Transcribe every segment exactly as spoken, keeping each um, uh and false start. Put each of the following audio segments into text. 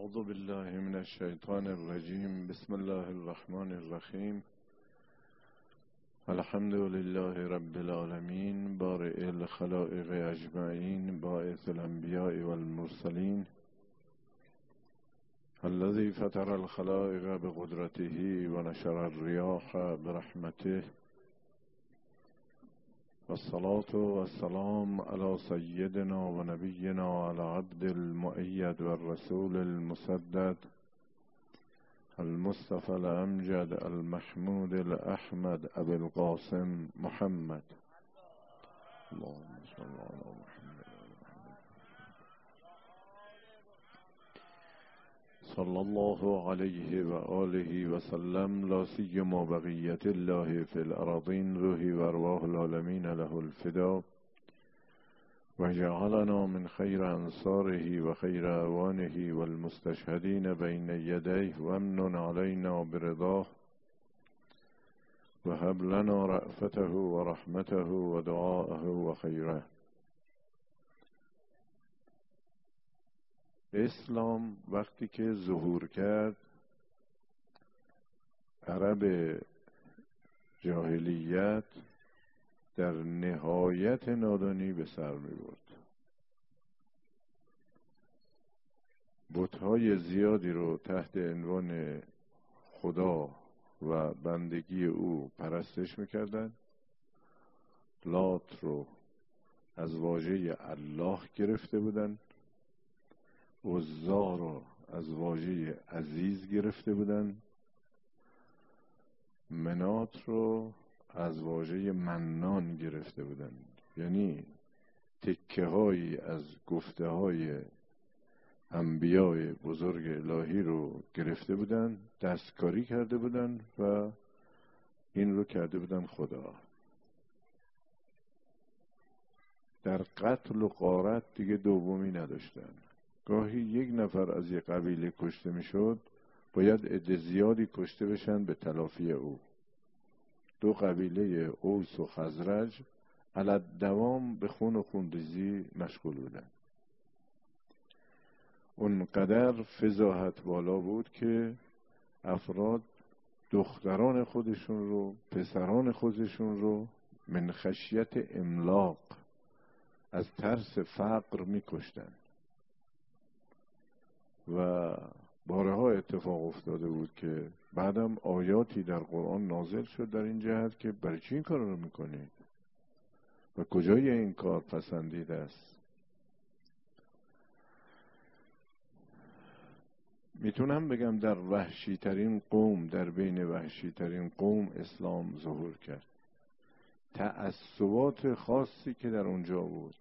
اعوذ بالله من الشیطان الرجیم. بسم الله الرحمن الرحیم. الحمد لله رب العالمین، بارئ الخلائق اجمعین، باعث الانبیاء والمرسلین، الذی فطر الخلائق بقدرته و نشر الریاح برحمته، والصلاة والسلام على سيدنا و نبینا على عبد المؤید و الرسول المسدد المصطفى الامجد المحمود الاحمد ابي القاسم محمد. اللهم صل على محمد صلى الله عليه وآله وسلم، لا سيما بقية الله في الأراضين، روحي وأرواح العالمين له الفداء، وجعلنا من خير أنصاره وخير أعوانه والمستشهدين بين يديه، وامن علينا برضاه، وهب لنا رأفته ورحمته ودعاءه وخيره. اسلام وقتی که ظهور کرد، عرب جاهلیت در نهایت نادانی به سر می برد. بت‌های زیادی رو تحت عنوان خدا و بندگی او پرستش می‌کردند. لات رو از واژه الله گرفته بودند، عزا رو از واژه عزیز گرفته بودند، منات رو از واژه منان گرفته بودند. یعنی تکه هایی از گفته های انبیاء بزرگ الهی رو گرفته بودند، دستکاری کرده بودند و این رو کرده بودند خدا. در قتل و غارت دیگه دومی نداشتن. گاهی یک نفر از یک قبیله کشته میشد، باید عده زیادی کشته بشن به تلافی او. دو قبیله اوس و خزرج علت دوام به خون و خونریزی مشغول بودن. اونقدر فضاحت بالا بود که افراد دختران خودشون رو، پسران خودشون رو من خشیت املاق، از ترس فقر میکشتن. و بارها اتفاق افتاده بود که بعدم آیاتی در قرآن نازل شد در این جهت که برای چی این کار رو میکنید و کجای این کار پسندیده است. میتونم بگم در وحشی ترین قوم، در بین وحشی ترین قوم اسلام ظهور کرد. تعصبات خاصی که در اونجا بود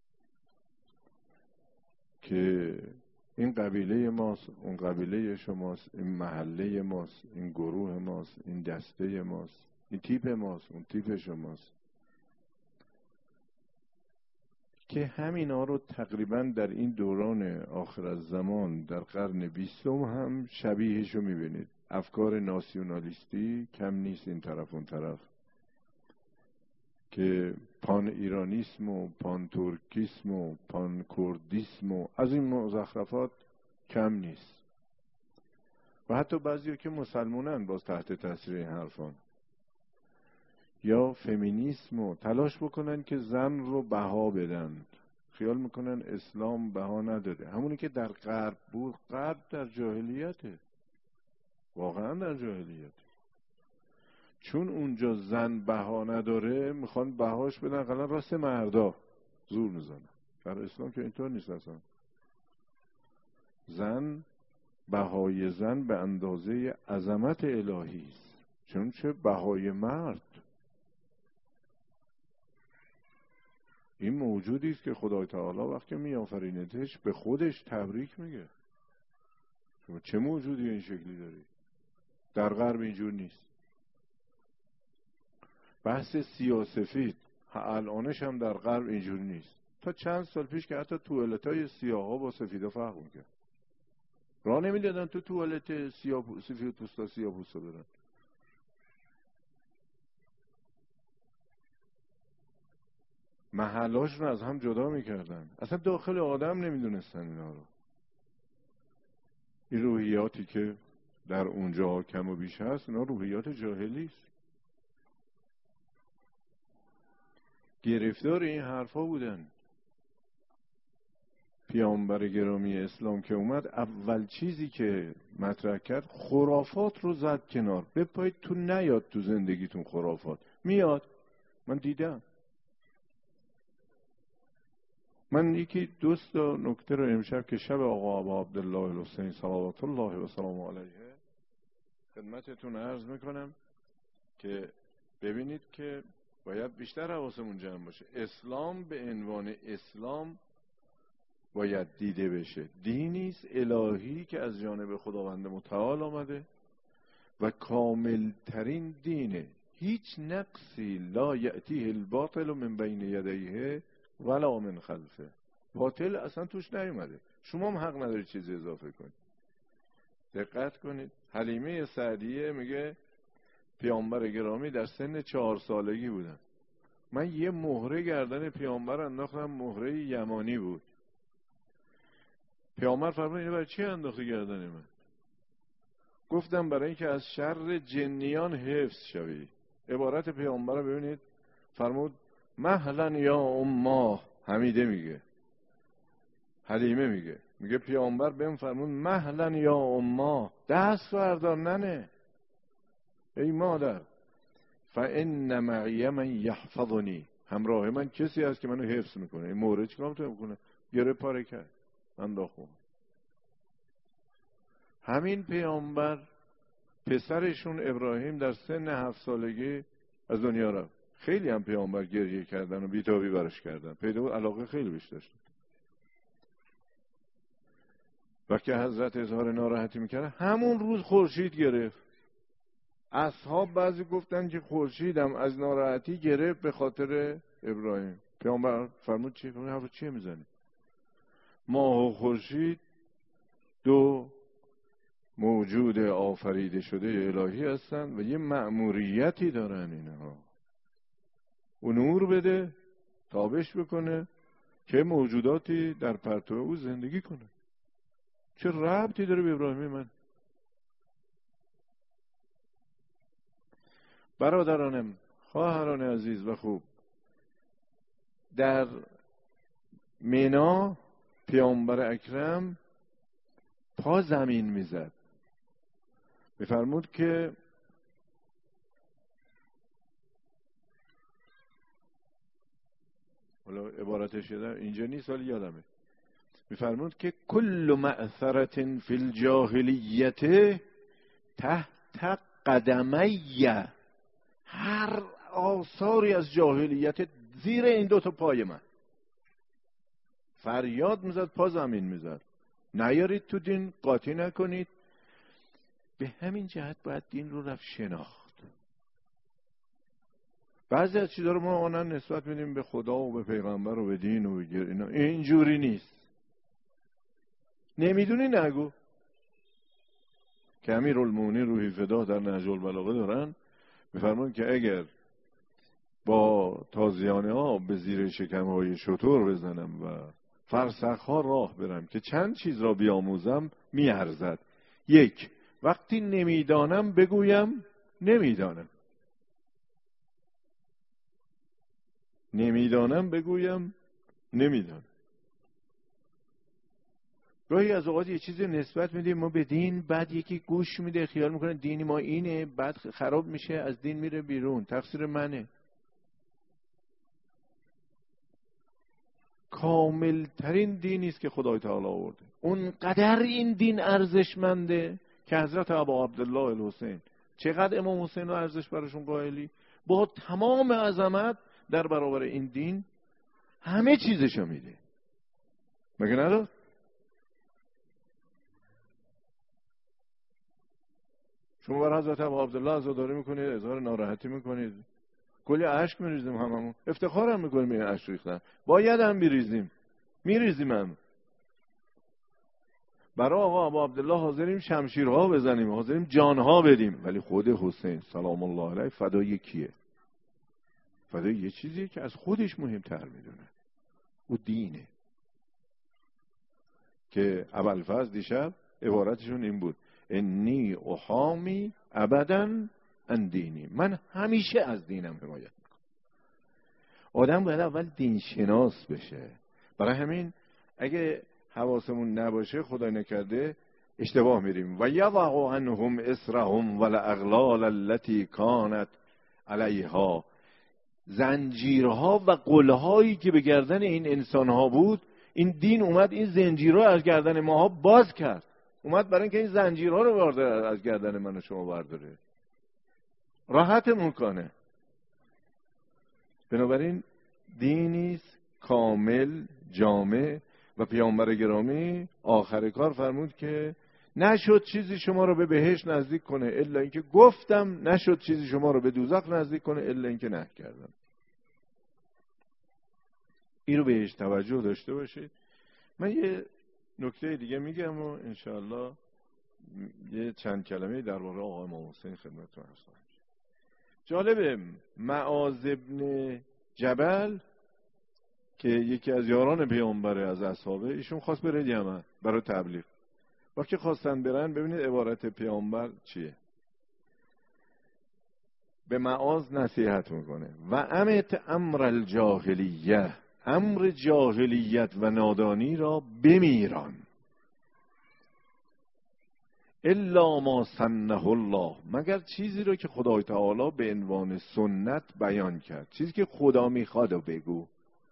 که این قبیله ماست، اون قبیله شماست، این محله ماست، این گروه ماست، این دسته ماست، این تیپ ماست، اون تیپ شماست، که همینا رو تقریبا در این دوران آخر الزمان در قرن بیستم هم شبیهشو میبینید. افکار ناسیونالیستی کم نیست این طرف اون طرف، که پان ایرانیسم و پان ترکیسم و پان کردیسم و از این مزخرفات کم نیست. و حتی بعضی که مسلمانن باز تحت تاثیر این حرفان. یا فمینیسم و تلاش بکنن که زن رو بها بدن، خیال میکنن اسلام بها نداده. همونی که در غرب بود، غرب در جاهلیته، واقعا در جاهلیته. چون اونجا زن بها نداره، میخوان بهاش بدن قلن راست مردا، زور میزنن. در اسلام که اینطور نیست اصلا. زن، بهای زن به اندازه عظمت الهی است، چون چه بهای مرد. این موجودی است که خدای تعالی وقتی میآفریندش به خودش تبریک میگه. شما چه موجودی این شکلی داری؟ در غرب اینجور نیست. بحث سیاسفید الانش هم در غرب اینجوری نیست. تا چند سال پیش که حتی توالتای سیاها با سفیدا فرق میکرد. راه نمیدادن تو توالت سیاه سفید پوستا سیاه پوستا برن. محلاشون از هم جدا میکردن. اصلا داخل آدم نمیدونستن اینا رو. این روحیاتی که در اونجا کم و بیش هست اینا روحیات جاهلی است. گرفتار این حرفا بودن. پیامبر گرامی اسلام که اومد اول چیزی که مطرح کرد خرافات رو زد کنار. بپایید تو نیاد تو زندگیتون خرافات. میاد، من دیدم. من یکی دوست تا نکته رو امشب که شب آقا ابا عبدالله الحسین صلوات الله و سلام علیه خدمتتون عرض میکنم که ببینید که باید بیشتر حواسمون جمع باشه. اسلام به عنوان اسلام باید دیده بشه. دینی است الهی که از جانب خداوند متعال آمده و کامل ترین دینه. هیچ نقصی لا یأتیه الباطل من بین یدیه ولا من خلفه. باطل اصلا توش نیومده. شما هم حق نداری چیزی اضافه کنید. دقت کنید. حلیمه سعدیه میگه پیامبر گرامی در سن چهار سالگی بودن. من یه مهره گردن پیامبر انداختم، مهره یمانی بود. پیامبر فرمود اینو برای چی انداختی گردن من؟ گفتم برای اینکه از شر جنیان حفظ شوی. عبارت پیامبر رو ببینید. فرمود مهلا یا امه. حمیده میگه، حلیمه میگه میگه پیامبر بهم فرمود مهلا یا امه، دست بردار ننه ای مادر، فان معی من یحفظنی، همراه من کسی هست که منو حفظ میکنه. این مورد چیکار میکنه؟ گره پاره کرد انداخت. همین پیامبر پسرشون ابراهیم در سن هفت سالگی از دنیا رفت. خیلی هم پیامبر گریه کردن و بیتابی براش کردن. پیدا بود علاقه خیلی بیش داشتن. وقتی حضرت اظهار ناراحتی میکرد همون روز خورشید گرفت. اصحاب بعضی گفتن که خورشیدم از ناراحتی گرفت به خاطر ابراهیم. پیامبر فرمود چی؟ فرمود حرف چیه میزنی؟ ماه و خورشید دو موجود آفریده شده الهی هستن و یه مأموریتی دارن اینها. او نور بده، تابش بکنه که موجوداتی در پرتو او زندگی کنه. چه ربطی داره به ابراهیم من؟ برادرانم، خواهران عزیز و خوب، در مینا پیامبر اکرم پا زمین میزد. میفرمود که حالا عبارتش یادم اینجا نیست ولی یادمه. میفرمود که کل مأثرة فی الجاهلیت تحت قدمی، هر آثاری از جاهلیت زیر این دوتا پای من. فریاد میزد، پا زمین میزد. نیارید تو دین، قاطی نکنید. به همین جهت باید دین رو رفت شناخت. بعضی از چیزا رو ما آنن نسبت میدیم به خدا و به پیغمبر و به دین و به اینا. اینجوری نیست. نمیدونی نگو. که امیرالمومنین روحی فدا در نهج البلاغه دارن، میفرمان که اگر با تازیانه ها به زیر شکم های شتر بزنم و فرسخ ها راه برم که چند چیز را بیاموزم، میارزد. یک، وقتی نمیدانم بگویم نمیدانم. نمیدانم بگویم نمیدانم. گاهی از اوقات یه چیزی نسبت میدیم ما به دین، بعد یکی گوش میده خیال میکنه دین ما اینه، بعد خراب میشه، از دین میره بیرون، تقصیر منه. کامل ترین دینی است که خدای تعالی آورده. اونقدر این دین ارزشمنده که حضرت ابا عبدالله الحسین، چقدر امام حسین رو ارزش براشون قائلی، با تمام عظمت در برابر این دین همه چیزشو میده. مگه نداد؟ شما بر حضرت ابا عبدالله عزاداری میکنید، اظهار ناراحتی میکنید، کلی اشک میریزیم هممون، افتخارم میکنیم این اشک ریختن، باید هم میریزیم، میریزیم هم. برای آقا ابا عبدالله حاضریم شمشیرها بزنیم، حاضریم جانها بدیم، ولی خود حسین سلام الله علیه فدای کیه؟ فدای یه چیزیه که از خودش مهمتر میدونه، او دینه. که ابوالفضل دیشب عبارتشون این بود: انی احامی ابدا عن دینی، من همیشه از دینم حمایت میکنم. آدم باید اول دین شناس بشه. برای همین اگه حواسمون نباشه خدای نکرده اشتباه میریم. و یضع عنهم اسرهم والاغلال التي كانت علیها، زنجیرها و قلهایی که به گردن این انسانها بود، این دین اومد این زنجیرها از گردن ماها باز کرد. اومد برای اینکه این زنجیرها رو برداره از گردن من و شما برداره، راحتمون کنه. بنابراین دینیست کامل جامع و پیامبر گرامی آخر کار فرمود که نشد چیزی شما رو به بهشت نزدیک کنه الا اینکه گفتم، نشد چیزی شما رو به دوزخ نزدیک کنه الا اینکه نه کردم. این رو بهش توجه داشته باشید. من یه نکته دیگه میگم و انشاءالله یه چند کلمه درباره آقای امام حسین خدمتتون عرض کنم. جالبه معاذ ابن جبل که یکی از یاران پیامبره از اصحابه، ایشون خواست بره یمن برای تبلیغ. وقتی خواستن برن، ببینید عبارت پیامبر چیه. به معاذ نصیحت میکنه: و امت امر الجاهلیه، امر جاهلیت و نادانی را بمیران، الا ما سنه الله، مگر چیزی رو که خدای تعالی به عنوان سنت بیان کرد، چیزی که خدا میخواد و بگو.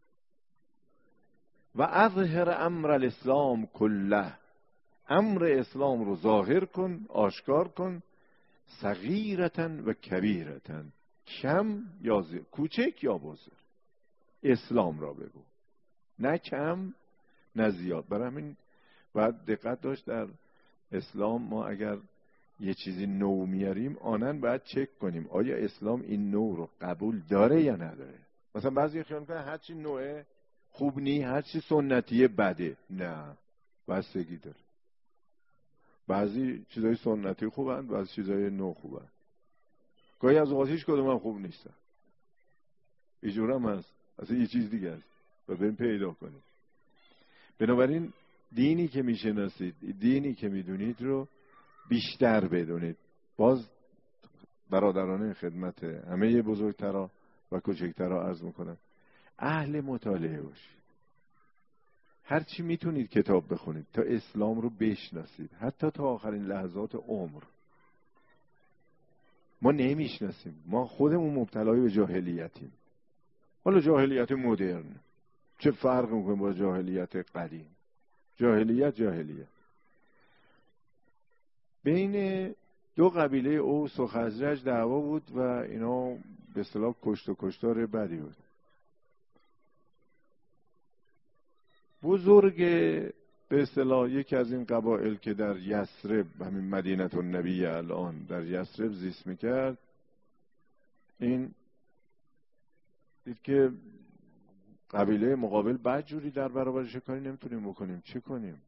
و اظهر امر الاسلام کله، امر اسلام رو ظاهر کن، آشکار کن، صغیرتن و کبیرتن، کم یا زیر، کوچک یا بزرگ، اسلام را بگو، نه کم نه زیاد. برای همین باید دقت داشت در اسلام ما اگر یه چیزی نو میاریم آنن باید چک کنیم آیا اسلام این نو رو قبول داره یا نداره. مثلا بعضی خیال میکنن هر چی نوعه خوب نی، هر چی سنتیه بده. نه، بستگی داره. بعضی چیزای سنتی خوبن، بعضی چیزای نو خوبن. گاهی از اوقات هیچ کدوم هم خوب نیستن. اینجور هم هست، اصلا یه چیز دیگه است و بریم پیدا کنید. بنابراین دینی که میشناسید، دینی که میدونید رو بیشتر بدونید. باز برادرانه خدمت همه بزرگترا و کوچکترا عرض میکنم، اهل مطالعه باشید. هر چی میتونید کتاب بخونید تا اسلام رو بشناسید، حتی تا آخرین لحظات عمر. ما نمیشناسیم، ما خودمون مبتلای به جاهلیتیم. حالا جاهلیت مدرن چه فرق میکنه با جاهلیت قدیم؟ جاهلیت جاهلیت. بین دو قبیله اوس و خزرج دعوا بود و اینا به اصطلاح کشت و کشتار بدی بود. بزرگ به اصطلاح یکی از این قبایل که در یثرب، همین مدینه النبی الان در یثرب زیست میکرد، این دید که قبیله مقابل بدجوری در برابرش کاری نمیتونیم بکنیم، چه کنیم؟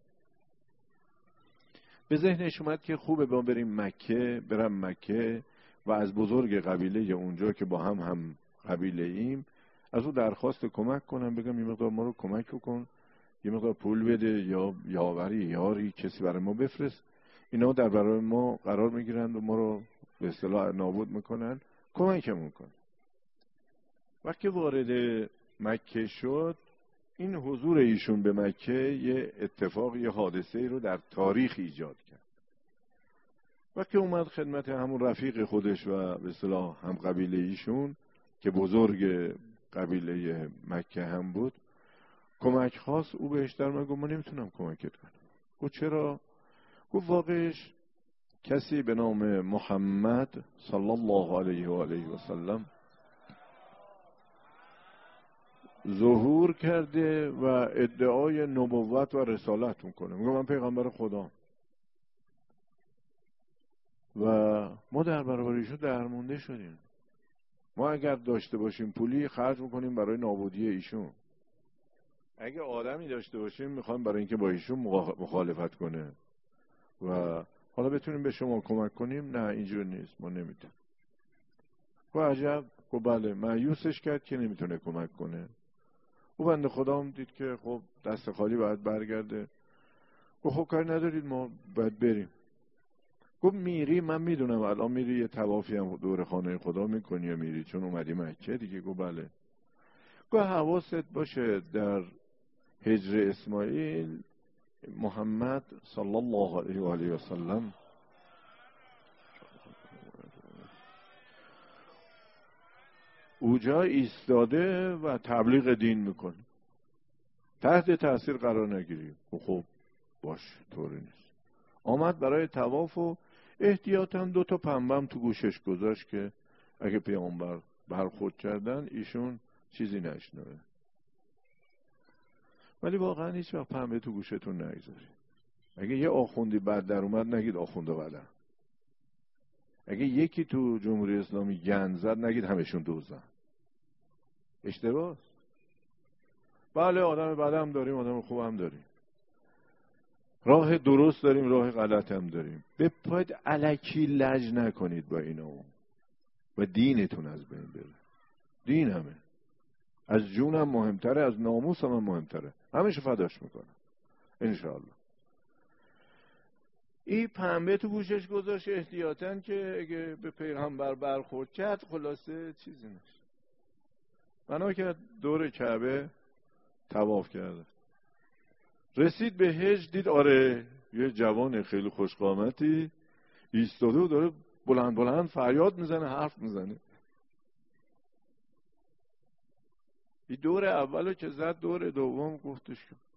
به ذهنش اومد که خوبه با بریم مکه، برم مکه و از بزرگ قبیله اونجا که با هم هم قبیله ایم از او درخواست کمک کنم، بگم یه مقدار ما رو کمک کن، یه مقدار پول بده یا یاوری یاری کسی برای ما بفرست، اینا در برای ما قرار میگیرند و ما رو به اصطلاح نابود میکنن، کمکمون کن. وقتی وارد مکه شد، این حضور ایشون به مکه یه اتفاق، یه حادثه رو در تاریخ ایجاد کرد. وقتی اومد خدمت همون رفیق خودش و به اصطلاح هم قبیله ایشون که بزرگ قبیله مکه هم بود کمک خواست، او بهش در من گفت من نمیتونم کمکت کنم. گفت چرا؟ گفت واقعش کسی به نام محمد صلی الله علیه و آله و سلم ظهور کرده و ادعای نبوت و رسالت میکنه. میگه من پیغمبر خدا و ما در برابر ایشون درمونده شدیم. ما اگر داشته باشیم پولی خرج میکنیم برای نابودی ایشون، اگه آدمی داشته باشیم میخوایم برای اینکه با ایشون مخالفت کنه و حالا بتونیم به شما کمک کنیم. نه اینجور نیست، ما نمیتونیم. و عجب، و بله مایوسش کرد که نمیتونه کمک کنه. او بنده خدا هم دید که خب دست خالی باید برگرده. گفت خب کاری ندارید ما باید بریم. گفت میری؟ من میدونم الان میری یه طوافی هم دور خانه خدا میکنی یا میری چون اومدی مکه دیگه. گفت بله. گفت حواست باشه در هجر اسماعیل محمد صلی الله علیه و آله و سلم اوجا ایستاده و تبلیغ دین میکنه، تحت تاثیر قرار نگیری. خب باش طوری نیست. آمد برای طواف و احتیاطاً دو تا پنبم تو گوشش گذاشت که اگه پیامبر برخورد کردن ایشون چیزی نشنوه. ولی واقعا هیچ وقت پنبه تو گوشتون نگذاری. اگه یه آخوندی بد در اومد نگید آخونده بدن. اگه یکی تو جمهوری اسلامی گند زد نگید همشون دوزن. اشتباه. بله آدم بد هم داریم، آدم خوب هم داریم، راه درست داریم، راه غلط هم داریم. به پاید الکی لج نکنید با اینا و دینتون از بین بره. دین همه از جونم مهمتره، از ناموسم هم مهمتره، همش فداش میکنم انشاءالله. این پنبه تو گوشش گذاشت احتیاطاً که اگه به پیغمبر برخورد کرد خلاصه چیزی نشه. بنا که دور کعبه طواف کرده، رسید به حج، دید آره یه جوان خیلی خوشقامتی ایستاده و داره بلند بلند فریاد میزنه، حرف میزنه. این دور اولو که زد، دور دوم گفتش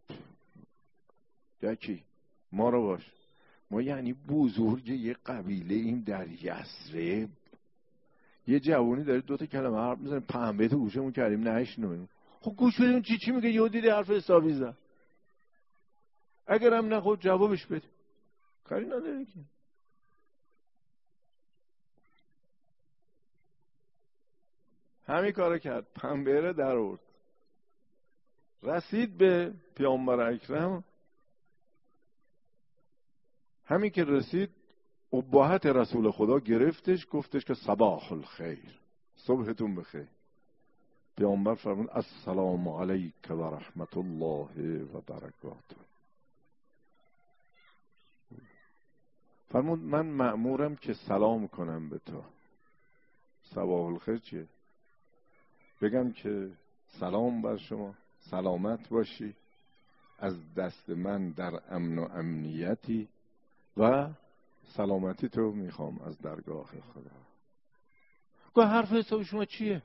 یکی ما رو باش، ما یعنی بزرگ یه قبیله این در یثرب، یه جوانی داره دوتا کلمه حرف میزنه پنبه تو گوشمون کردیم نشنویم. خب گوش بدیم چی چی میگه، یهو دیدی حرف حسابی زد. اگرم نخود جوابش بده، کاری نداره که. همین کارو کرد، پنبه رو در آورد، رسید به پیامبر اکرم. همین که رسید اباحت رسول خدا گرفتش، گفتش که صباح الخیر، صبحتون بخیر. پیامبر فرمود السلام علیک و رحمت الله و برکاته. فرمود من مأمورم که سلام کنم به تو. صباح الخیر چیه؟ بگم که سلام بر شما، سلامت باشی، از دست من در امن و امنیتی و سلامتی تو میخوام از درگاه خدا. گفت حرف حساب شما چیه؟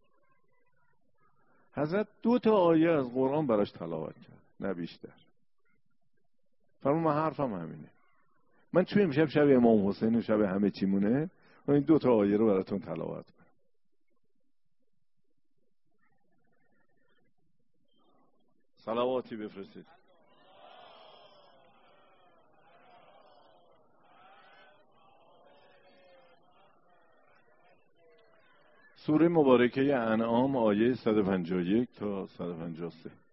حضرت دو تا آیه از قرآن براش تلاوت کرد، نه بیشتر. فرمود من حرفم همینه، من چون امشب شب امام حسین و شب همه چی مونه، من این دو تا آیه رو براتون تلاوت کنم. صلواتی بفرستید. سوره مبارکه انعام آیه صد و پنجاه و یک تا صد و پنجاه و سه.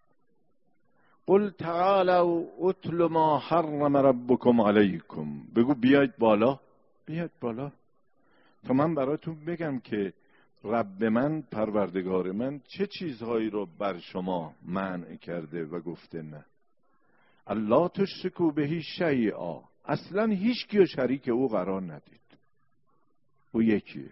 قل تعالوا اتل ما حرم ربکم علیکم. بگو بیاید بالا، بیاید بالا تا من براتون بگم که رب من، پروردگار من، چه چیزهایی رو بر شما منع کرده و گفته نه. الله تشرکوا بهی شیئا، اصلا هیچ کیو شریک او قرار ندید، او یکیه.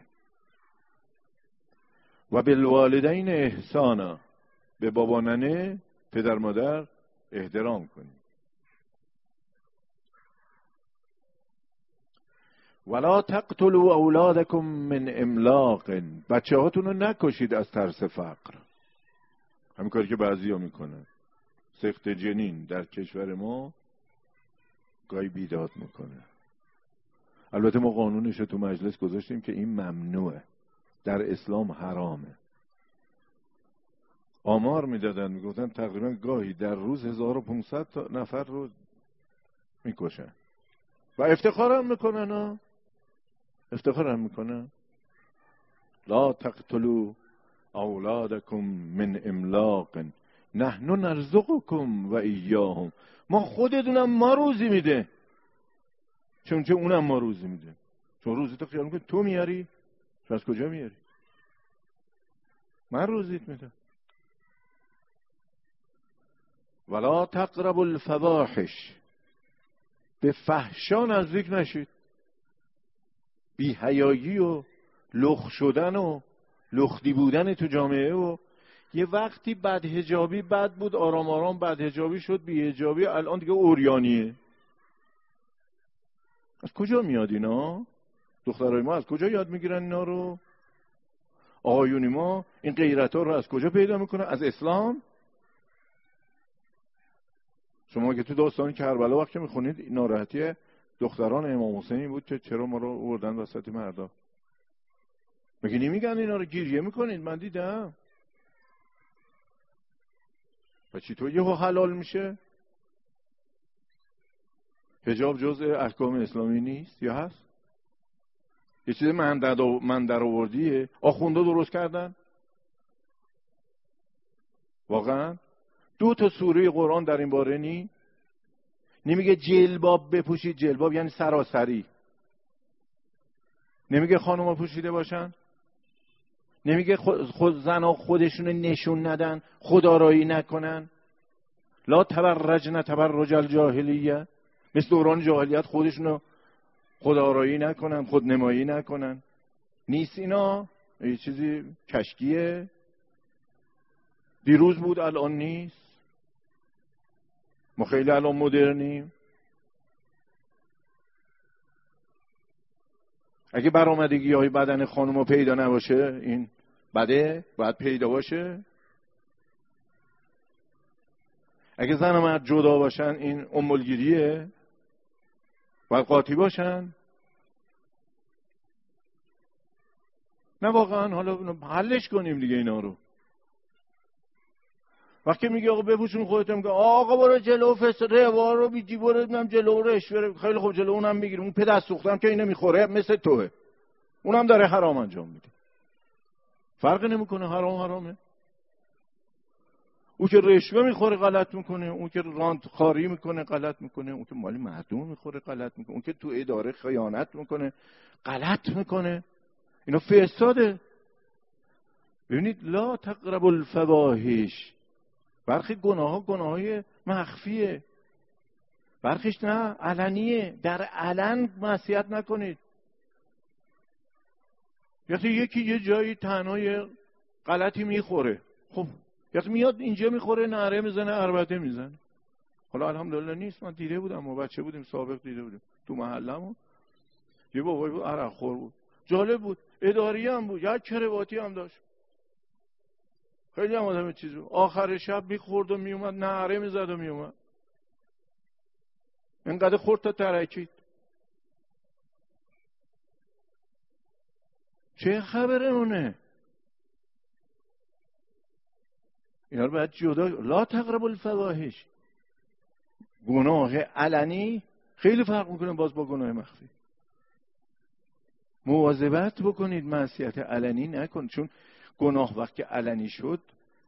و بالوالدین احسانا، به بابا ننه پدر مادر احترام کنید. ولا تقتلوا اولادکم من املاق، بچه هاتون رو نکشید از ترس فقر. همین کاری که بعضی ها میکنن، سخت جنین در کشور ما گاهی بیداد میکنه. البته ما قانونش تو مجلس گذاشتیم که این ممنوعه، در اسلام حرامه. آمار میدادن، میگفتن تقریبا گاهی در روز هزار و پانصد تا نفر رو میکشن و افتخارم میکنن ها، افتخارم میکنن. لا تقتلوا اولادکم من املاق نحن نرزقکم و ایاهم. ما خودتونم ما روزی میده، چون چه اونم ما روزی میده. چون روزی تو خیال میکنی تو میاری، تو از کجا میاری؟ من روزیت میدم. ولا تقربوا الفواحش، به فحشا نزدیک نشید. بی حیایی و لخت شدن و لختی بودن تو جامعه و یه وقتی بدحجابی بد بود، آرام آرام بدحجابی شد بی‌حجابی، الان دیگه عریانیه. از کجا میاد اینا؟ دخترای ما از کجا یاد میگیرن اینا رو؟ آقایونی ما این غیرت ها رو از کجا پیدا میکنن؟ از اسلام؟ شما که تو داستان کربلا وقتی میخونید ناراحتی دختران امام حسین بود که چرا ما رو آوردن وسط مردا. مگه نمیگن اینا رو گریه میکنید؟ من دیدم. و چطور یهو حلال میشه؟ حجاب جزء احکام اسلامی نیست یا هست؟ یه چیز من در آوردیه؟ آخونده درست کردن؟ واقعا دو تا سوره قرآن در این باره نی؟ نمیگه جلباب بپوشید، جلباب یعنی سراسری. نمیگه خانوما پوشیده باشن؟ نمیگه خود زنا خودشونو نشون ندن، خودآرایی نکنن؟ لا تبرجن تبرج الجاهلیه، مثل دوران جاهلیت خودشونو خودآرایی نکنن، خودنمایی نکنن. نیست اینا؟ یه چیزی کشکیه؟ دیروز بود الان نیست؟ ما خیلی الان مدرنیم. اگه برآمدگی های بدن خانم پیدا نباشه این بده باید پیدا باشه. اگه زن و مرد جدا باشن این امولگیریه، باید قاطی باشن. نه واقعا حالا حلش کنیم دیگه اینا رو. وقتی میگه آقا بپوشون خودت، میگه آقا برو جلو فساد روا رو بیدی، برو ببینم جلو رش بره. خیلی خوب جلو اونم میگیره، اون پدر سوختم که اینو میخوره مثل توه، اونم داره حرام انجام میده. فرق نمیکنه، حرام حرامه. اون که رشوه میخوره غلط میکنه، اون که رانت خاری میکنه غلط میکنه، اون که مال مردم میخوره غلط میکنه، اون که تو اداره خیانت میکنه غلط میکنه. اینا فساده. ببینید لا تقربوا الفواحش، برخی گناه ها گناه های مخفیه، برخیش نه علنیه. در علن معصیت نکنید. یعنی یکی یه جایی تنهای غلطی میخوره، خب یعنی میاد اینجا میخوره، نعره میزنه، عربده میزنه. حالا الحمدلله نیست، من دیده بودم، ما بچه بودیم سابق دیده بودیم تو محلمون یه بابایی بود عرق خور بود، جالب بود، اداری هم بود، یک کرواتی هم داشت، خیلی هم آدم چیز بود. آخر شب میخورد و میومد، نعره میزد و میومد، اینقدر خورد تا ترکید. چه خبره اونه؟ اینا رو باید جدا. لا تقربوا الفواحش، گناه علنی خیلی فرق میکنه باز با گناه مخفی. مواظبت بکنید معصیت علنی نکنید، چون گناه وقتی علنی شد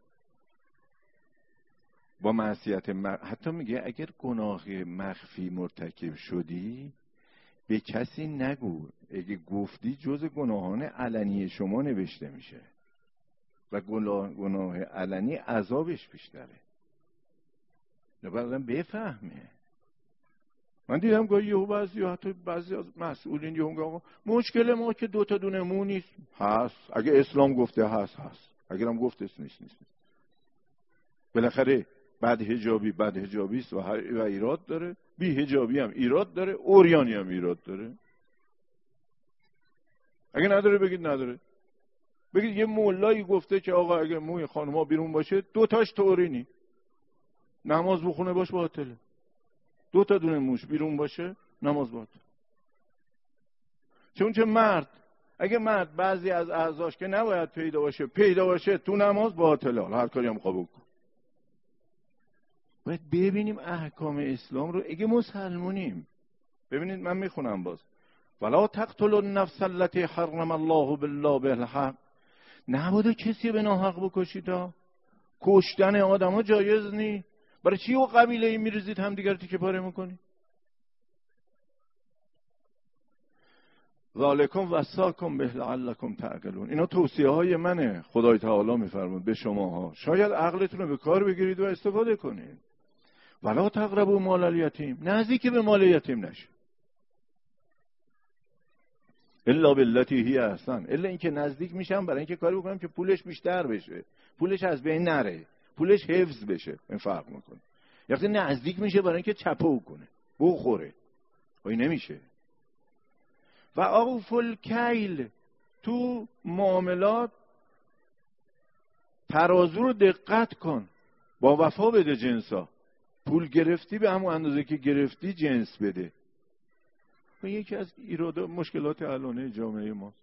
با معصیت مخ... حتی میگه اگر گناه مخفی مرتکب شدی به کسی نگو، اگه گفتی جز گناهان علنی شما نوشته میشه و گناه, گناه علنی عذابش بیشتره. نباید بفهمه. من دیدم گاهی یهو بعضی حتی بعضی از مسئولین یهو میگن آقا مشکل ما که دو تا دونه مو نیست. هست، اگه اسلام گفته هست هست، اگرم گفته نیست نیست نیست. بالاخره بد حجابی بد حجابی است و و ایراد داره، بی حجابی هم ایراد داره، عریانی هم ایراد داره. اگه نداره بگید نداره. بگید یه مولایی گفته که آقا اگه موی خانم‌ها بیرون باشه دو تاش تورینی، نماز بخونه باش باطله. دو تا دونه موش بیرون باشه نماز باطله. چون چه مرد اگه مرد بعضی از اعضاش که نباید پیدا باشه پیدا باشه تو نماز باطله. هر کاری هم قبول کن. باید ببینیم احکام اسلام رو اگه مسلمونیم. ببینید من میخونم باز ولا تقتلوا النفس التي حرم الله بالله بالحق، نباید کسی به ناحق بکشید ها. کشتن آدم ها جایز نی. برای چی و قبیله ای میریزید هم دیگر تیکه پاره میکنید؟ ذالکم وصاکم به لعلکم تعقلون. اینا توصیه های منه، خدای تعالی میفرمود به شماها، شاید عقلتون رو به کار بگیرید و استفاده کنید. ولا تقربوا مال الیتیم، نزدیک به مال یتیم نشه. الا بالتی هی احسن، الا اینکه نزدیک میشم برای اینکه کاری بکنم که پولش بیشتر بشه، پولش از بین نره، پولش حفظ بشه. این فرق میکنه. یعنی نزدیک میشه برای اینکه چپو کنه، بخوره. این نمیشه. و اوفوا الکیل، تو معاملات ترازو رو دقت کن، با وفا بده جنسا. پول گرفتی به همون اندازه که گرفتی جنس بده. و یکی از ایرادا مشکلات الانه جامعه ماست.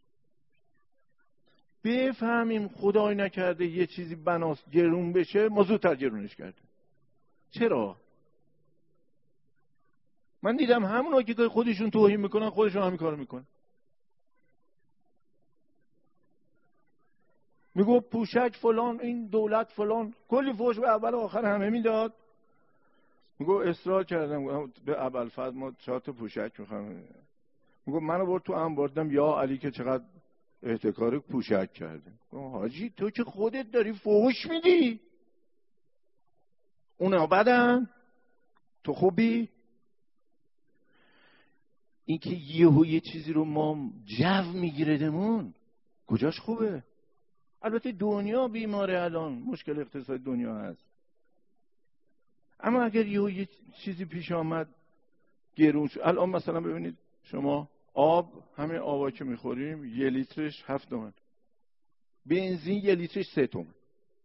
بفهمیم خدای نکرده یه چیزی بناس گرون بشه، ما زودتر گرونش کردیم. چرا؟ من دیدم همونا که خودشون توهین میکنن خودشون همین کار میکنن. میگو پوشک فلان، این دولت فلان، کلی فوش به اول و آخر همه میداد. میگو اصرار کردم به ابوالفضل ما چهار تا پوشک میخوام. میگو منو برد تو انبار، دیدم یا علی که چقدر احتکار پوشک کرده. حاجی تو که خودت داری فوش میدی، اونا بدن، تو خوبی؟ این که یهو یه چیزی رو ما جو میگیره دمون، کجاش خوبه؟ البته دنیا بیماره، الان مشکل اقتصاد دنیا هست، اما اگر یهو یه چیزی پیش آمد گرون شد. الان مثلا ببینید شما آب، همه آبا که میخوریم یه لیترش هفت تومن، بنزین یه لیترش سه تومن.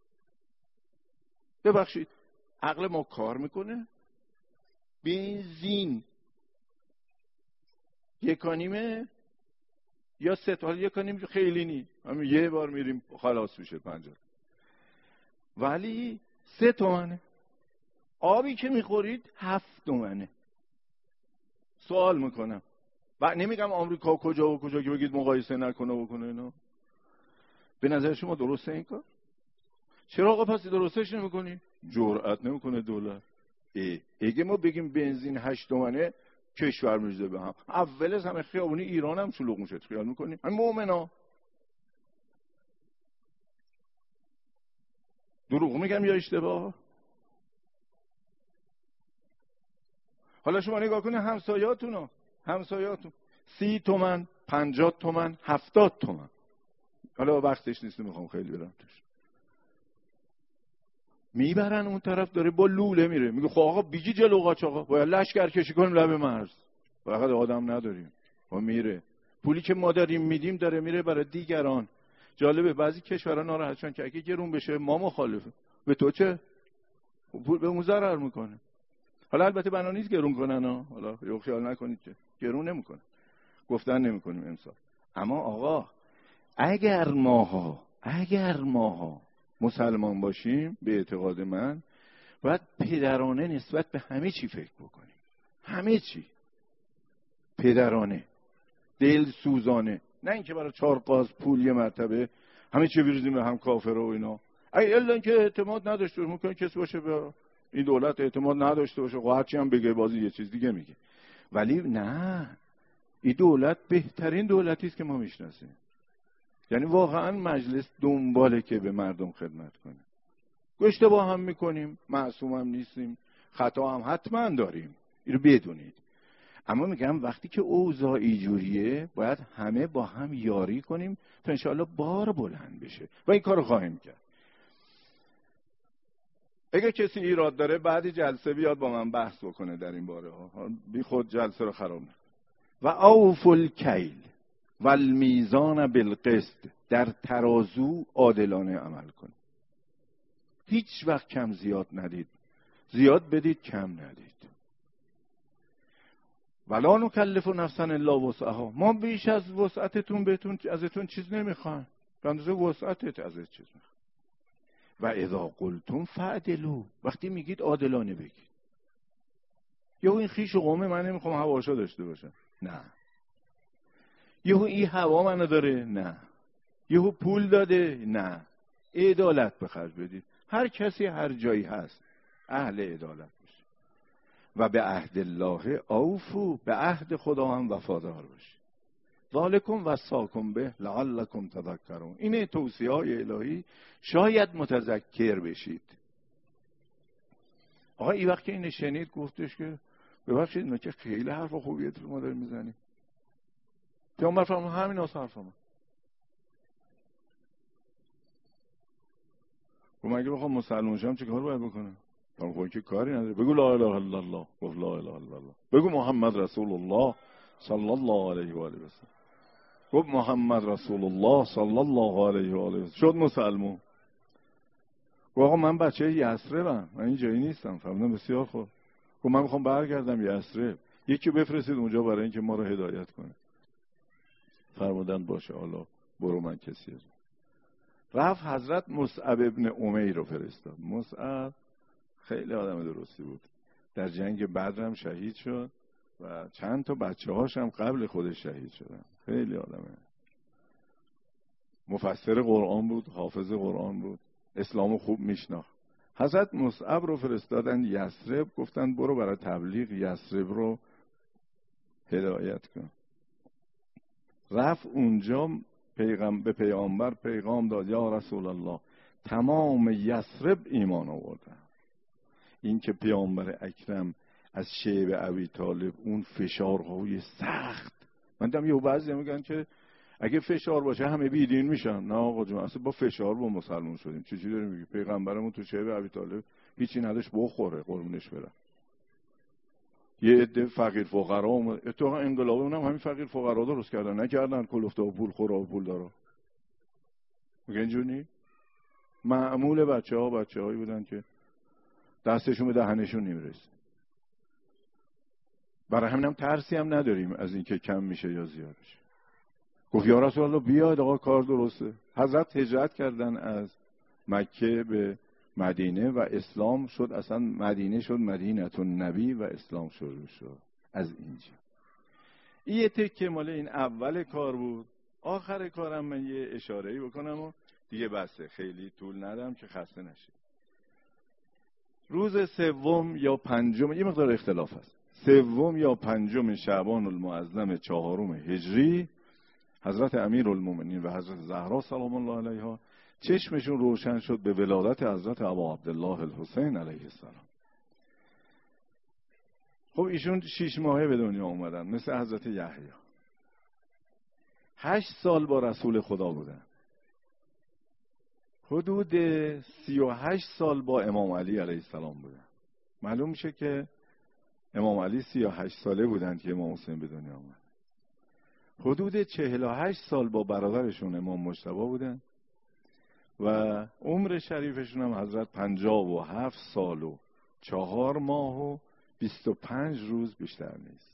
ببخشید عقل ما کار میکنه؟ بنزین یکانیمه یا سه تا، یکانیم خیلی نی، همین یه بار میریم خلاص میشه پنجاه، ولی سه تومنه. آبی که میخورید هفت تومنه. سوال میکنم، و نمیگم آمریکا کجا و کجا که بگید مقایسه نکنه و کنه اینا. به نظر شما درسته این کار؟ چرا آقا پس درستش نمیکنی؟ جرأت نمیکنه دولت. ای اگه ما بگیم بنزین هشت تومنه کشور میرزه به هم، اول از همه خیابونی ایران هم شلوغ میشه. خیال میکنی؟ من مؤمنا دروغ میگم یا اشتباه؟ حالا شما نگاه کنید همسایاتونو، همسایاتون سی تومن، پنجاه تومن، هفتاد تومن. حالا وقتش نیست نمیخوام خیلی برم توش. میبرن اون طرف داره با لوله میره، میگه خب آقا بیجی جلو قاچاقا، باید لشکر کشی کنیم لب مرز، فقط آدم نداریم. و میره پولی که ما داریم میدیم داره میره برای دیگران. جالبه بعضی کشورها ناراحتشن که اگه گرون بشه ما مخالفه. به تو چه؟ پول به اون ضرر میکنه. حالا البته بنا نیست گرون کنن ها، حالا یه خیال نکنید که گرون نمیکنه، گفتن نمیکنیم امسال. اما آقا اگر ماها اگر ماها مسلمان باشیم، به اعتقاد من باید پدرانه نسبت به همه چی فکر بکنیم. همه چی پدرانه، دل سوزانه، نه اینکه برای چهار قاز پول یه مرتبه همه چی بریزیم به هم کافر و اینا. ای الا اینکه اعتماد نداشته باشه، ممکن کسی باشه به این دولت اعتماد نداشته باشه، خب هرچی هم بگه بازی یه چیز دیگه میگه. ولی نه، این دولت بهترین دولتی است که ما میشناسیم. یعنی واقعا مجلس دنباله که به مردم خدمت کنه. اشتباه هم میکنیم، معصوم هم نیستیم، خطا هم حتما داریم، اینو بدونید. اما میگم وقتی که اوضاع اینجوریه باید همه با هم یاری کنیم تا انشاءالله بار بلند بشه و این کارو خواهیم کرد. اگه کسی ایراد داره بعد جلسه بیاد با من بحث بکنه در این باره ها، بی خود جلسه رو خراب نکنه. و اوفوا الکیل والمیزان بالقسط، در ترازو عادلانه عمل کنید. هیچ وقت کم زیاد ندید، زیاد بدید کم ندید. ولا نکلف نفسا الا وسعها، ما بیش از وسعتتون بهتون ازتون چیز نمیخوایم، به اندازه وسعتت ازت چیز میخوایم. و اذا قلتم فعدلوا، وقتی میگید عادلانه بگید. یهو این خیش و قومه من نمیخوام هواشا داشته باشم، نه. یهو این هوا منو داره، نه. یهو پول داده، نه. عدالت به خرج بدید. هر کسی هر جایی هست اهل عدالت باشه. و به عهد الله اوفو، به عهد خدا هم وفادار باشید. ذالکم وصاکم به لعلکم تذکرون، اینه توصیه های الهی، شاید متذکر بشید. آقا این وقت که اینو شنید گفتش که ببخشید اینا که خیلی حرف خوبیه تو ما داریم میزنیم. پیامبر فرمود همین است حرف ما. و مگه بخوام مسلمان شم چه کار باید بکنم؟ فرمود که کاری نداره، بگو لا اله الا الله. گفت لا اله الا الله. بگو محمد رسول الله صلی الله علیه و آله و سلم. گفت محمد رسول الله صلی الله علیه و آله و سلم. شد مسلمان. گفت آقا من بچه یثربم، من این جایی نیستم. فرمودم بسیار خوب. گفت من میخوام برگردم یثرب، یکی بفرستید اونجا برای اینکه ما رو هدایت کنه. فرمودن باشه حالا برو، من کسی هستم. رفت حضرت مصعب ابن عمیر رو فرستاد. مصعب خیلی آدم درستی بود، در جنگ بدر هم شهید شد و چند تا بچه هاش هم قبل خودش شهید شدن. خیلی آدمه، مفسر قرآن بود، حافظ قرآن بود، اسلامو خوب میشناخت. حضرت مصعب رو فرستادن یثرب، گفتن برو برای تبلیغ یثرب رو هدایت کن. رفت اونجا پیغام به پیامبر پیغام داد یا رسول الله تمام یثرب ایمان آوردن. این که پیامبر اکرم از شیب ابی طالب اون فشارهای سخت، من دیدم یه بعضی میگن که اگه فشار باشه همه بیدین میشن. نه آقا جون، اصلا با فشار با مسلمان شدیم. چه چیزی داری میگی؟ پیغمبرمون تو شیب ابی طالب هیچی نداشت بخوره قربونش برم. یه عده فقیر فقرا اومد، اتفاقا انقلاب اونم همین فقیر فقرا درست کردن، نکردن کلفته و پول خورا و پول دارا. میگن جونی معمول بچه‌ها بچه‌هایی بودن که دستشون به دهنشون نمیرسه. برای همینم ترسی هم نداریم از اینکه کم میشه یا زیاد میشه. گفت یا رسول الله بیاید آقا کار درسته. حضرت هجرت کردن از مکه به مدینه و اسلام شد، اصلا مدینه شد مدینه النبی و اسلام شروع شد از اینجا. این یه تکه مال این اول کار بود. آخر کارم من یه اشاره‌ای بکنم و دیگه بسه، خیلی طول ندم که خسته نشید. روز سوم یا پنجم، یه مقدار اختلاف هست، سوم یا پنجم شعبان المعظم چهارم هجری، حضرت امیرالمومنین و حضرت زهرا سلام الله علیها چشمشون روشن شد به ولادت حضرت ابا عبدالله الحسین علیه السلام. خب ایشون شش ماهه به دنیا اومدن، مثل حضرت یحیی. هشت سال با رسول خدا بودن. حدود سی و هشت سال با امام علی علیه السلام بودن. معلوم میشه که امام علی سی و هشت ساله بودن که امام حسین به دنیا اومد. حدود چهل و هشت سال با برادرشون امام مجتبی بودن و عمر شریفشون هم حضرت پنجاه و هفت سال و چهار ماه و بیست و پنج روز بیشتر نیست.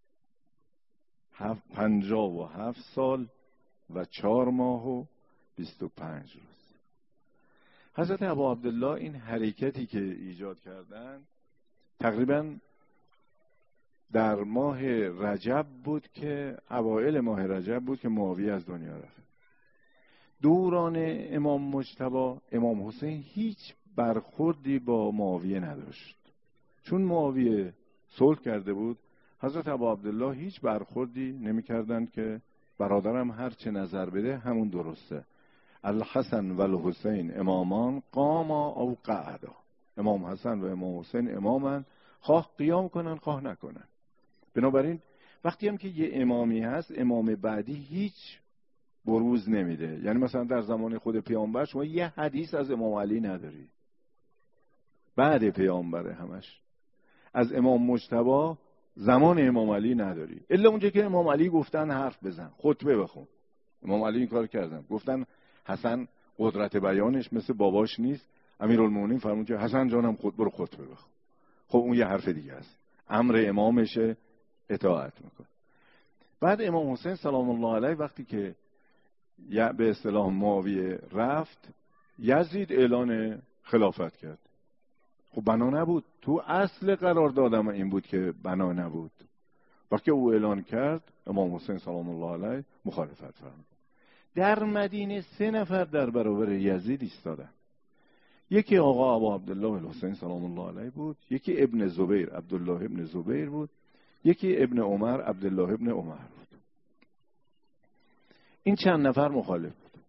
هفت پنجاه و هفت سال و چهار ماه و بیست و پنج روز. حضرت ابا عبدالله این حرکتی که ایجاد کردن تقریبا در ماه رجب بود که اوایل ماه رجب بود که معاویه از دنیا رفت. دوران امام مجتبی امام حسین هیچ برخوردی با معاویه نداشت، چون معاویه صلح کرده بود. حضرت ابا عبدالله هیچ برخوردی نمی کردن که برادرم هر چه نظر بده همون درسته. الحسن و الحسین امامان قاما او قعدا. امام حسن و امام حسین امامن، خواه قیام کنن خواه نکنن. بنابراین وقتی هم که یه امامی هست، امام بعدی هیچ بروز نمیده. یعنی مثلا در زمان خود پیامبر شما یه حدیث از امام علی نداری، بعد پیامبره همش. از امام مجتبی زمان امام علی نداری، الا اونجا که امام علی گفتن حرف بزن، خطبه بخون. امام علی این کار کردن، گفتن حسن قدرت بیانش مثل باباش نیست، امیرالمومنین فرمود که حسن جانم خود برو خطبه بخون. خب اون یه حرف دیگه است، امر امامشه، اطاعت میکنه. بعد امام حسین سلام الله علیه وقتی که به اصطلاح معاویه رفت، یزید اعلان خلافت کرد. خب بنا نبود، تو اصل قرار دادم این بود که بنا نبود. وقتی او اعلان کرد امام حسین سلام الله علیه مخالفت فرمود. در مدینه سه نفر در برابر یزید ایستادن. یکی آقا ابا عبدالله الحسین سلام الله علیه بود، یکی ابن زبیر عبدالله ابن زبیر بود، یکی ابن عمر عبدالله ابن عمر بود. این چند نفر مخالف بود.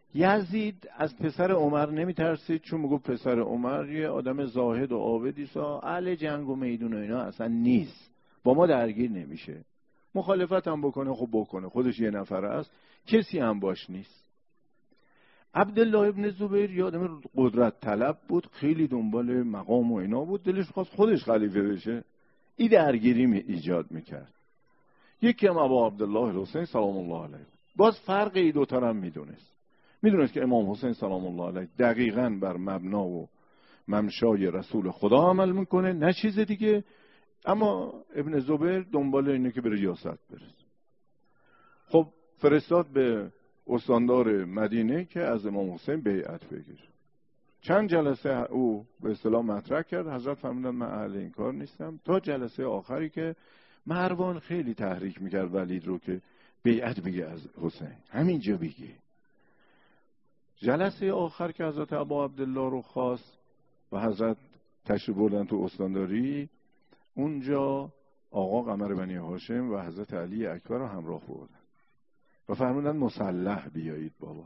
یزید از پسر عمر نمیترسید، چون میگفت پسر عمر یه آدم زاهد و عابدی سا اهل جنگ و میدون و اینا اصلا نیست، با ما درگیر نمیشه، مخالفت هم بکنه خب بکنه، خودش یه نفر است، کسی هم باش نیست. عبدالله ابن زبیر یه آدم قدرت طلب بود، خیلی دنبال مقام و اینا بود، دلش خواست خودش خلیفه بشه، این درگیری می ایجاد میکرد. یکی هم ابا عبدالله الحسین سلام الله علیه، باز فرق این دوتا هم میدونست، میدونست که امام حسین سلام الله علیه دقیقاً بر مبنا و ممشای رسول خدا عمل میکنه، نه چیز دیگه، اما ابن زبیر دنبال اینه که به ریاست برسه. خب فرستاد به استاندار مدینه که از امام حسین بیعت بگیر. چند جلسه او به اصطلاح مطرح کرد، حضرت فرمودن من اهل این کار نیستم، تا جلسه آخری که مروان خیلی تحریک میکرد ولید رو که بیعت بگه از حسین، همینجا بگه. جلسه آخر که حضرت ابا عبدالله رو خواست و حضرت تشریف بردن تو استانداری، اونجا آقا قمر بنی هاشم و حضرت علی اکبر رو همراه بردن و فرمودن مسلح بیایید بابا،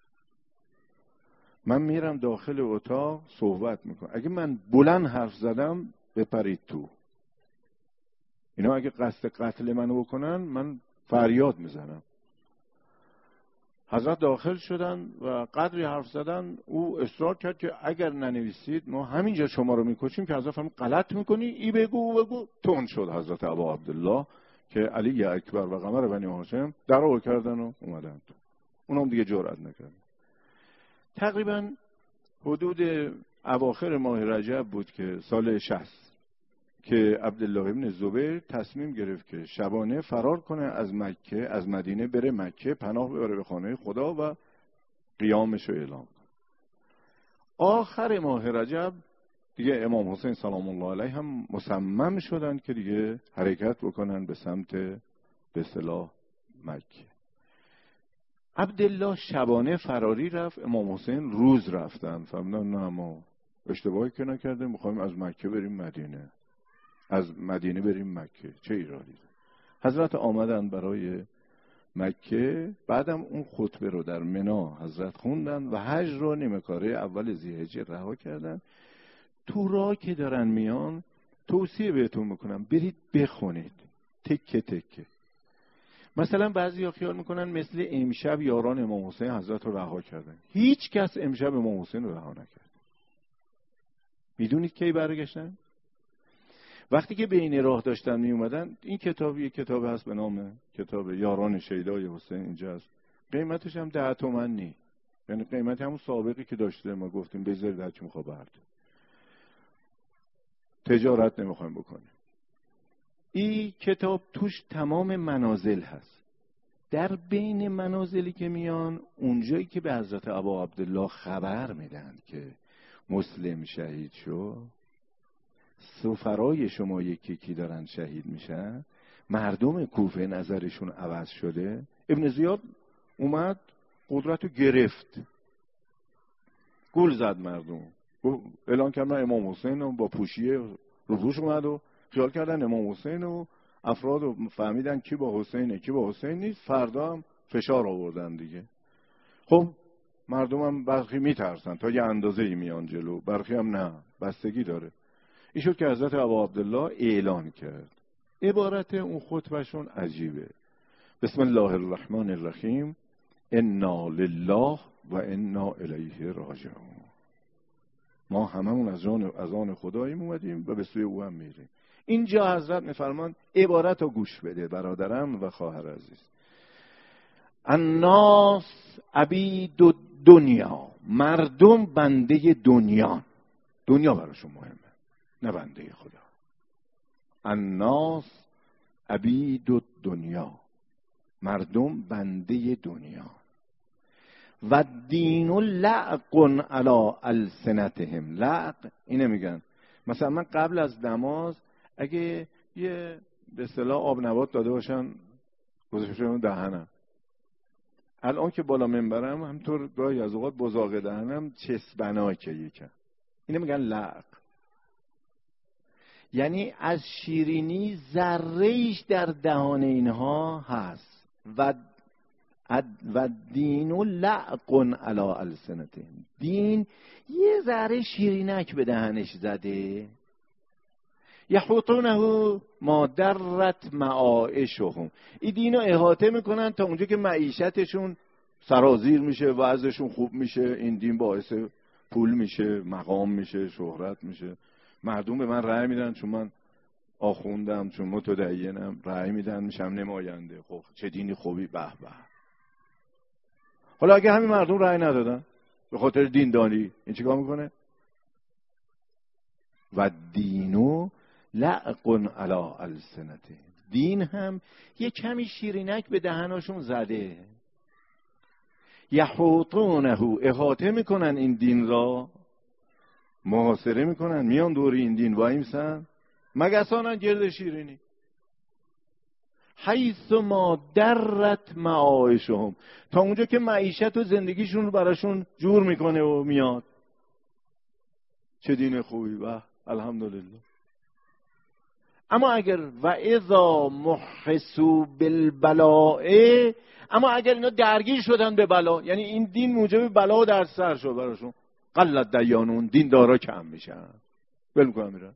من میرم داخل اتاق صحبت میکنم، اگه من بلند حرف زدم بپرید تو، اینا اگه قصد قتل منو بکنن من فریاد میزنم. حضرت داخل شدن و قدری حرف زدن، او اصرار کرد که اگر ننویسید ما همینجا شما رو میکشیم، که حضرت فرمود غلط میکنی، ای بگو بگو. تون شد حضرت ابا عبدالله که علی اکبر و قمر بنی هاشم درو کردن و اومدن تو، اونم دیگه جرئت نکردن. تقریبا حدود اواخر ماه رجب بود که سال شصت که عبدالله ابن زبیر تصمیم گرفت که شبانه فرار کنه از مکه، از مدینه بره مکه، پناه ببره به خانه خدا و قیامش رو اعلام کنه. آخر ماه رجب دیگه امام حسین سلام الله علیه هم مصمم شدن که دیگه حرکت بکنن به سمت به اصطلاح مکه. عبدالله شبانه فراری رفت، امام حسین روز رفتن. فهمیدن نه ما اشتباهی که نکردیم، میخوایم از مکه بریم مدینه، از مدینه بریم مکه، چه ایرادی داره. حضرت آمدن برای مکه، بعدم اون خطبه رو در منا حضرت خوندن و حج رو نیمه کاره اول ذی‌حجه رها کردن. تو راه که دارن میان توصیه بهتون میکنم برید بخونید تکه تکه. مثلا بعضی ها خیال میکنن مثل امشب یاران امام حسین حضرت رو رها کردن، هیچ کس امشب امام حسین رو رها نکرد. میدونید کی برگشتن؟ وقتی که بین راه داشتن می اومدن، این کتاب یک کتاب هست به نام کتاب یاران شیدای حسین، اینجا هست، قیمتش هم ده تومن نی، یعنی قیمت همون سابقی که داشته، ما گفتیم بذارید هر کی میخواد برد، تجارت نمیخوایم بکنیم. این کتاب توش تمام منازل هست، در بین منازلی که میان اونجایی که به حضرت ابا عبدالله خبر میدن که مسلم شهید شد، سفرای شما یکی کی دارن شهید میشن، مردم کوفه نظرشون عوض شده. ابن زیاد اومد قدرتو گرفت، گول زد مردم، اعلان کردن امام حسین با پوشیه رو پوش اومد و خیال کردن امام حسین و افراد رو فهمیدن کی با حسینه کی با حسین نیست. فردا هم فشار آوردن دیگه. خب مردم هم برخی میترسن تا یه اندازه ای میان جلو، برخی هم نه، بستگی داره. این شد که حضرت ابا عبدالله اعلان کرد. عبارت اون خطبهشون عجیبه: بسم الله الرحمن الرحیم، انا لله و انا الیه راجعون. ما هممون از آن از آن خداییم اومدیم و به سوی او هم میریم. اینجا حضرت میفرمان عبارت رو گوش بده برادرم و خواهر عزیز. الناس عبید دنیا، مردم بنده دنیا، دنیا براشون مهمه نه بنده خدا. الناس عبید دنیا، مردم بنده دنیا. و دین لعق علی السنتهم. لعق اینه میگن مثلا من قبل از نماز اگه یه به اصطلاح آب نبات داده باشن گذاشتم دهنم، الان که بالا منبرم همطور گاهی از اوقات بزاق دهنم چسبناکه یکم، اینه میگن لعق. یعنی از شیرینی ذره ایش در دهان اینها هست. و و دین و لعقن علی السنتهم، دین یه ذره شیرینک به دهنش زده. یحوطونه ما درت معایشهم، این دینو احاطه میکنن تا اونجا که معیشتشون سرازیر میشه، وضعشون خوب میشه، این دین باعث پول میشه، مقام میشه، شهرت میشه، مردم به من رأی میدن چون من آخوندم، چون متدینم رأی میدن، میشم نماینده. خب چه دینی خوبی، به به. حالا اگه همین مردم رأی ندادن به خاطر دیندانی، این چیکار میکنه؟ و دینو لعقن علی السنتهم، دین هم یه کمی شیرینک به دهناشون زده. یحوطونه، احاطه میکنن این دین را، محاصره میکنن، میان دور این دین وای میسن، مگسانن گرد شیرینی. حیث ما درت معایشهم، تا اونجا که معیشت و زندگیشون رو براشون جور میکنه و میاد. چه دین خوبی، به الحمدلله. اما اگر و اذا محسوا بالبلاء، اما اگر اینا درگیر شدن به بلا، یعنی این دین موجب بلا و درد سر شد براشون، قلت دیانون، دین دارا کم میشن، بل میکنم میرن.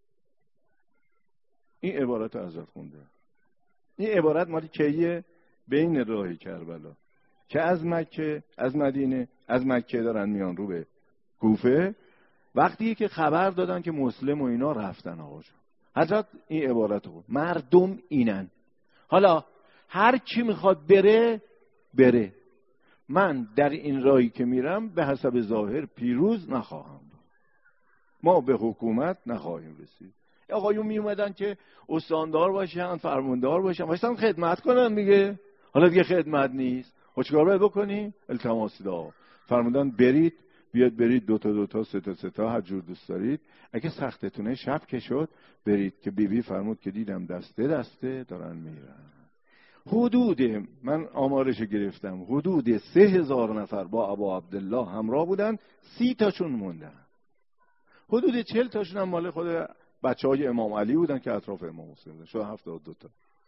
این عبارت حضرت خونده. این عبارت مالی کیه؟ بین راهی کربلا که از مکه، از مدینه، از مکه دارن میان رو به کوفه. وقتی که خبر دادن که مسلم و اینا رفتن آقا جون، حضرت این عبارت رو، مردم اینن، حالا هر کی میخواد بره بره، من در این راهی که میرم به حسب ظاهر پیروز نخواهم بود، ما به حکومت نخواهیم رسید. آقایون می اومدن که استاندار باشن، فرماندار باشن، واسه خدمت کنن دیگه. حالا دیگه خدمت نیست، خب چیکار باید بکنیم؟ التماس دعا. فرمودن برید، بیاد برید دو تا دو تا، سه تا سه تا، هر جور دوست دارید. اگه سختتونه شب که شد برید، که بیبی بی فرمود که دیدم دسته دسته دارن میرن. حدود، من آمارش گرفتم، حدود سه هزار نفر با ابا عبدالله همراه بودن، سی تاشون موندن. حدود چهل تاشون هم مال خود بچه های امام علی بودن که اطراف امام حسین بودن، شده هفتاد دو تا.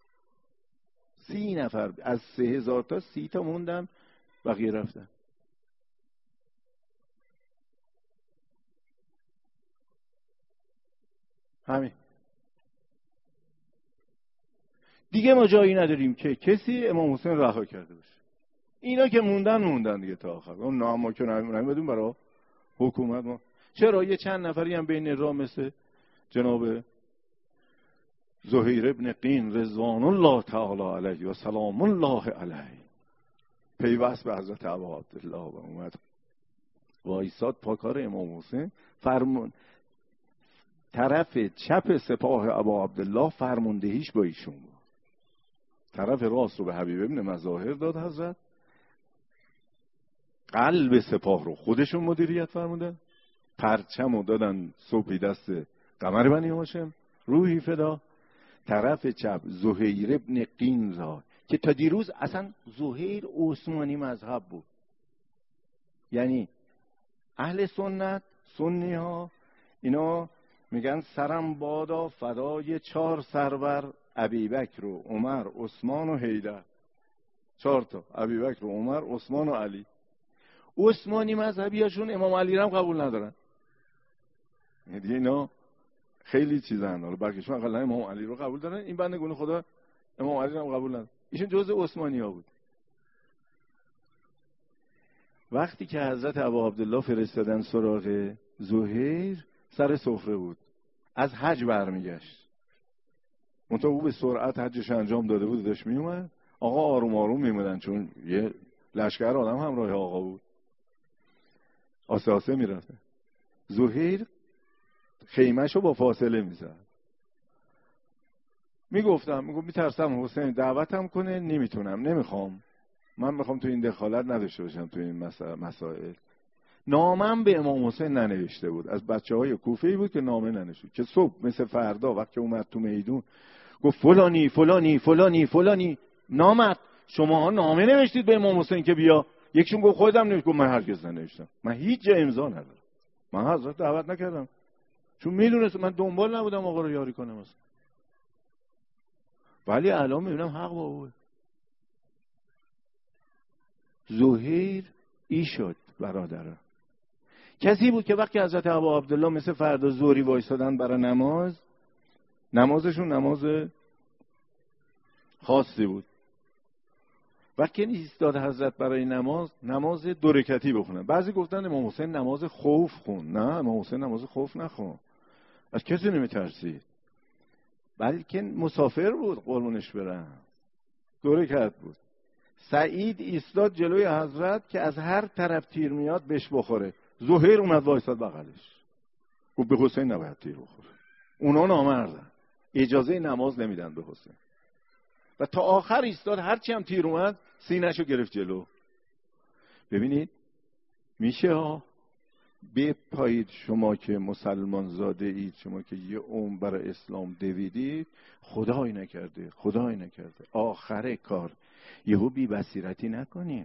سی نفر از سه هزار تا سی تا موندن، بقیه رفتن. همین دیگه. ما جایی نداریم که کسی امام حسین رها کرده باشه. اینا که موندن موندن دیگه تا آخر. اون نام ما که نمیدونیم برای حکومت. ما چرا یه چند نفری هم بین راه مثل جناب زهیر ابن قین رضوان الله تعالی علیه و سلام الله علیه پیوست به حضرت ابا عبدالله و اومد وایساد پاکار امام حسین. فرمون طرف چپ سپاه ابا عبدالله فرماندهیش با ایشون بود، طرف راست رو به حبیب ابن مظاهر داد حضرت، قلب سپاه رو خودشون مدیریت فرمودن، پرچم رو دادن صبحی دست قمر بنی هاشم روحی فدا. طرف چپ زهیر ابن قین را که تا دیروز اصلا زهیر عثمانی مذهب بود، یعنی اهل سنت سنی ها اینا میگن سرم بادا فدای چهار سرور، ابوبکر و عمر عثمان و حیدر. چهار تا، ابوبکر و عمر عثمان و علی. عثمانی مذهبی هاشون امام علی رو هم قبول ندارن. دیگه اینا خیلی چیزن، حالا بلکهشون اقلا امام علی رو قبول دارن، این بندگان خدا امام علی رو هم قبول ندارن. ایشون جزء عثمانی ها بود. وقتی که حضرت ابا عبدالله فرستادن سراغ زهیر، سر سفره بود، از حج برمیگشت. منطقه او به سرعت حجش انجام داده بود، داشت میومد. آقا آروم آروم میمدن چون یه لشکر آدم همراه آقا بود، آسه آسه میرفته. زهیر خیمهشو با فاصله میزد. میگفتم میگم میترسم حسین دعوتم کنه، نمیتونم، نمیخوام، من میخوام تو این دخالت نداشته باشم تو این مسائل. نامم به امام حسین ننوشته بود، از بچه های کوفه‌ای بود که نامه ننوشته، که صبح مثل فردا وقتی اومد تو میدون گفت فلانی فلانی فلانی فلانی. نامت شماها نامه نوشتید به امام حسین که بیا؟ یکشون گفت خودم نوشت. گفت من هرگز ننوشتم، من هیچ جا امضا ندارم، من حضرت دعوت نکردم، چون میدونست من دنبال نبودم آقا رو یاری کنم اصلا. ولی الان میبینم حق با اوه. زهیر ای شد برادران. کسی بود که وقتی حضرت ابا عبدالله مثل فردا ظهری وایسادن برای نماز، نمازشون نماز خاصی بود. وقتی ایستاد حضرت برای نماز، نماز دو رکعتی بخونن. بعضی گفتن امام حسین نماز خوف خون. نه، امام حسین نماز خوف نخون. از کسی نمیترسید. بلکه مسافر بود، قربونش برم. دو رکعت بود. سعید ایستاد جلوی حضرت که از هر طرف تیر میاد بهش بخوره. زهیر اومد وایساد بغلش. گفت به حسین نباید تیر بخوره. اونا نامردن. اجازه نماز نمیدن به حسین. و تا آخر ایستاد، هرچی هم تیر اومد سینه‌شو گرفت جلو. ببینید میشه ها بپایید شما که مسلمان زاده اید، شما که یه عمر برای اسلام دویدید، خدای نکرده خدای نکرده آخر کار یهو بی بصیرتی نکنیم.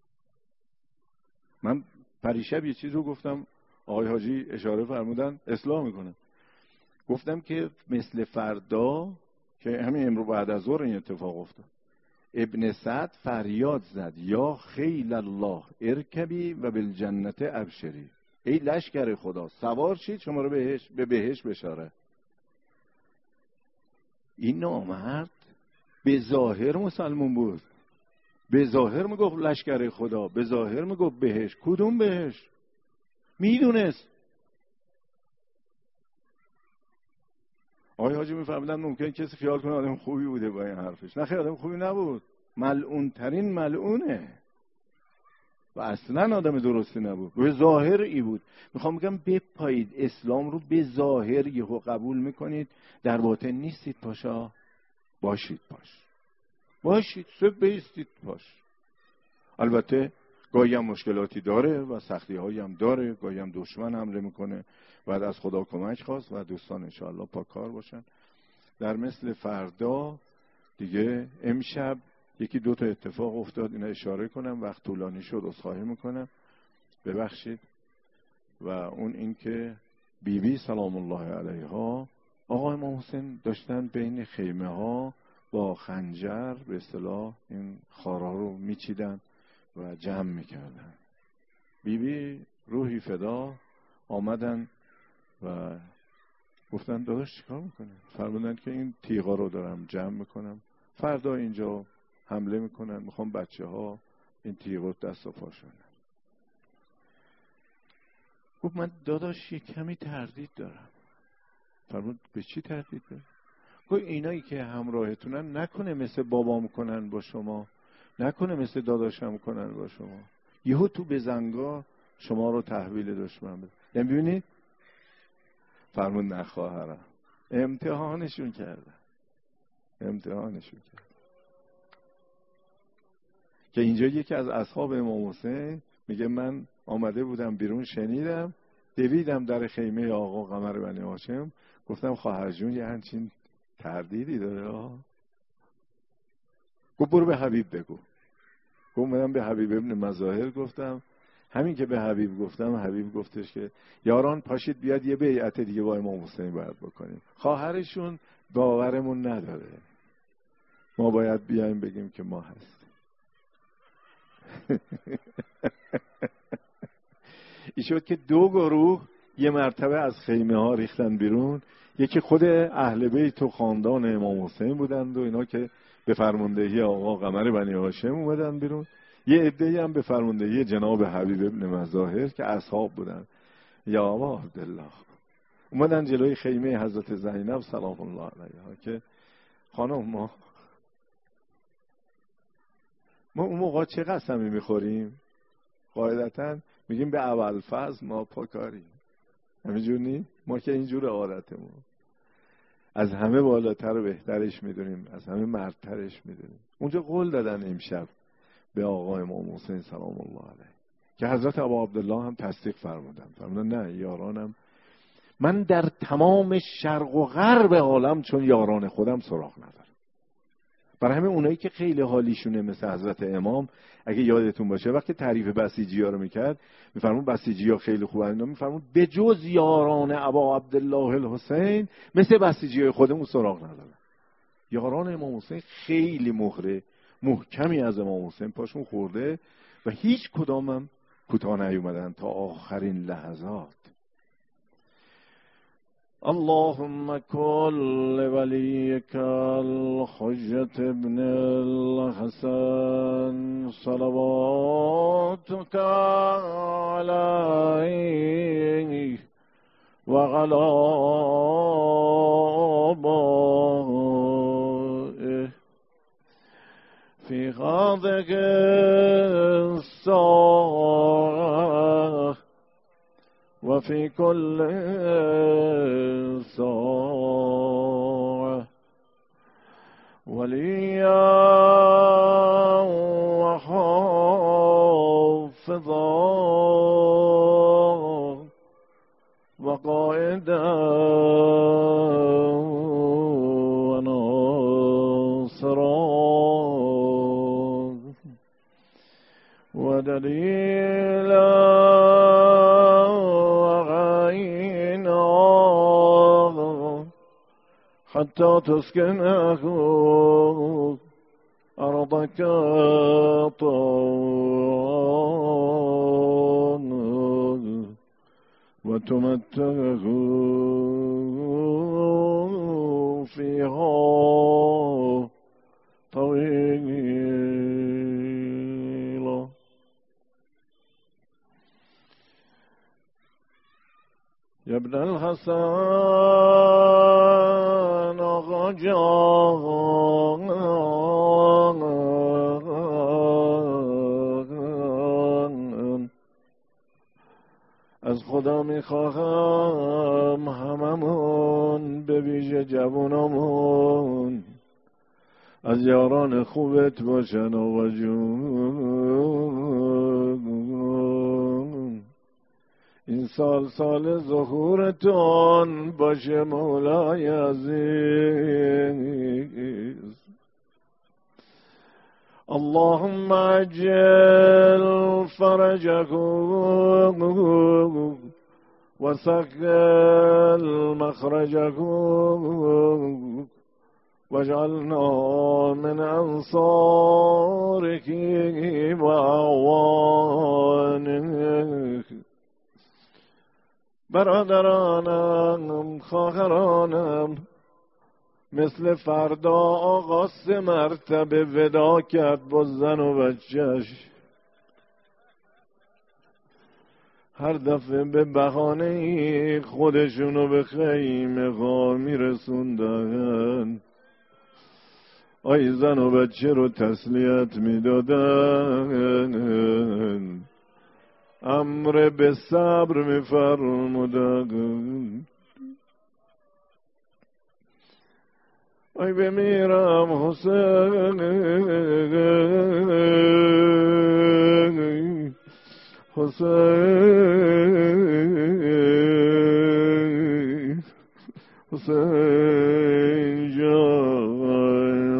من پریشب یه چیز رو گفتم، آقای حاجی اشاره فرمودن اصلاح میکنه. گفتم که مثل فردا که همین امرو بعد از ظهر این اتفاق افتاد، ابن سعد فریاد زد یا خیل الله ارکبی و بالجنت ابشری، ای لشکر خدا سوار شید شما رو بهش به بهش بشاره. این نامرد به ظاهر مسلمان بود، به ظاهر میگفت لشکر خدا، به ظاهر میگفت بهش. کدوم بهش؟ میدونست. آقای حاجی میفهمیدن ممکن کسی خیال کنه آدم خوبی بوده با این حرفش. نه خیلی آدم خوبی نبود، ملعون ترین ملعونه و اصلا آدم درستی نبود، به ظاهر ای بود. میخوام بگم بپایید اسلام رو به ظاهر یهو قبول میکنید، در باطن نیستید. پاشا باشید، پاش باشید، صبح بیستید پاش. البته گاهی هم مشکلاتی داره و سختی هایی هم داره، گاهی هم دشمن حمله میکنه، بعد از خدا کمک خواست و دوستان انشاءالله پاکار باشن. در مثل فردا دیگه امشب یکی دو تا اتفاق افتاد، اینا اشاره کنم، وقت طولانی شد عذرخواهی میکنم ببخشید. و اون این که بی بی سلام الله علیها آقا امام حسین داشتن بین خیمه ها با خنجر به اصطلاح این خارا رو میچیدن و جمع میکردن. بی بی روحی فدا آمدن و گفتن داداش چیکار میکنه؟ فرمودن که این تیغا رو دارم جمع میکنم، فردا اینجا حمله میکنن، میخوام بچه ها این تیغا دست و پاشونن. گفت من داداش یک کمی تردید دارم. فرمود به چی تردید داری؟ گفت اینایی که همراهتونن نکنه مثل بابام کنن با شما، نکنه مثل داداشم کنن با شما، یهو تو بزنگاه شما رو تحویل دشمن بده. یعنی ببینید فرمود نه خواهرم، امتحانشون کردن امتحانشون کردن که اینجا یکی از اصحاب امام حسین میگه من آمده بودم بیرون، شنیدم، دویدم در خیمه آقا قمر بنی هاشم، گفتم خواهر جون یه همچین تردیدی داره ها. گفت برو به حبیب بگو. گفت منم به حبیب ابن مظاهر گفتم. همین که به حبیب گفتم، حبیب گفتش که یاران پاشید بیاد یه بیعت دیگه با امام حسین باید بکنیم. خواهرشون باورمون نداره، ما باید بیایم بگیم که ما هستیم. این شد که دو گروه یه مرتبه از خیمه ها ریختن بیرون. یکی خود اهل بیت و خاندان امام حسین بودند و اینا که به فرماندهی آقا قمر بنی هاشم اومدن بیرون. یه عده‌ای هم به فرماندهی جناب حبیب ابن مظاهر که اصحاب بودن یا ابا عبدالله اومدن جلوی خیمه حضرت زینب سلام الله علیها که خانم ما ما اون موقع چه قسمی میخوریم؟ قاعدتا میگیم به اول فضل ما پاکاریم، همینجور نی؟ ما که اینجور عادتمون، از همه بالاتر و بهترش میدونیم، از همه مردترش میدونیم. اونجا قول دادن امشب به آقا امام حسین سلام الله علیه که حضرت ابا عبدالله هم تصدیق فرمودن. فرمودن نه یارانم، من در تمام شرق و غرب عالم چون یاران خودم سراغ ندارم. برای همه اونایی که خیلی حالیشونه مثل حضرت امام، اگه یادتون باشه وقتی تعریف بسیجی ها رو میکرد میفرمون بسیجی ها خیلی خوبه، اینا میفرمون به جز یاران ابا عبدالله الحسین مثل بسیجی های خودمون سراغ ندارن. یاران امام حسین خیلی مهره محکمی از امام حسین پاشون خورده و هیچ کدامم کوتاه نیومدن تا آخرین لحظات. اللهم كل وليك الحجة ابن الحسن صلواتك عليه وعلى آبائه في هذه الساعة وفي كل ساعة وليا وحافظا وقائدا وناصرا ودليلا حتى تسكنه أرضك طوعا وتمتعه فيها طويلا. يا ابن الحسن جان از خدا میخواهم هممون به ویژه جوانمون از یاران خوبت باشن آقا جون. این سال سال ظهورتون باشه مولای عزیز. اللهم عجل فرجه وسهل مخرجه واجعلنا من انصاره واعوانه. برادرانم، خواهرانم، مثل فردا آقا سه مرتبه ودا کرد با زن و بچهش. هر دفعه به بهانه خودشونو به خیمه ها میرسوندن، آی زن و بچه رو تسلیت میدادن، امر به صبر میفرمودن. ای بمیرم حسین، حسین، حسین جان.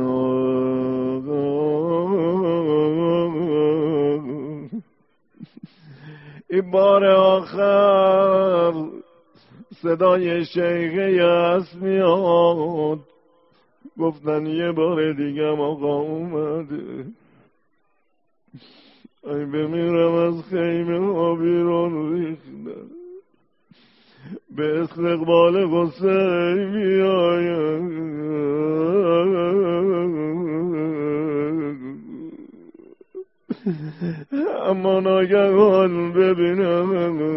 این بار آخر صدای شیخ یاس میاد، گفتن یه بار دیگه آقا اومده. ای بمیرم از خیمه ها بیرون ریختن، به استقبال حسین میایم. اما ناگهان ببینم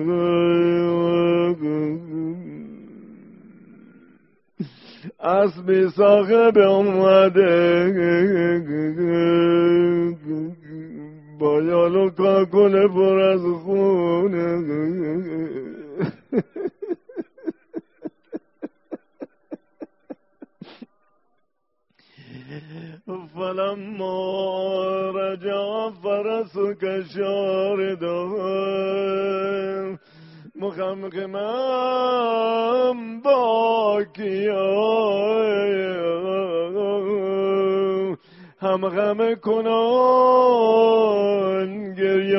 اسبی صاحب اومده با یال و کاکل پر از خونه. فلما رجع فرسك شاردا مخمخما باكيا هم غم کنان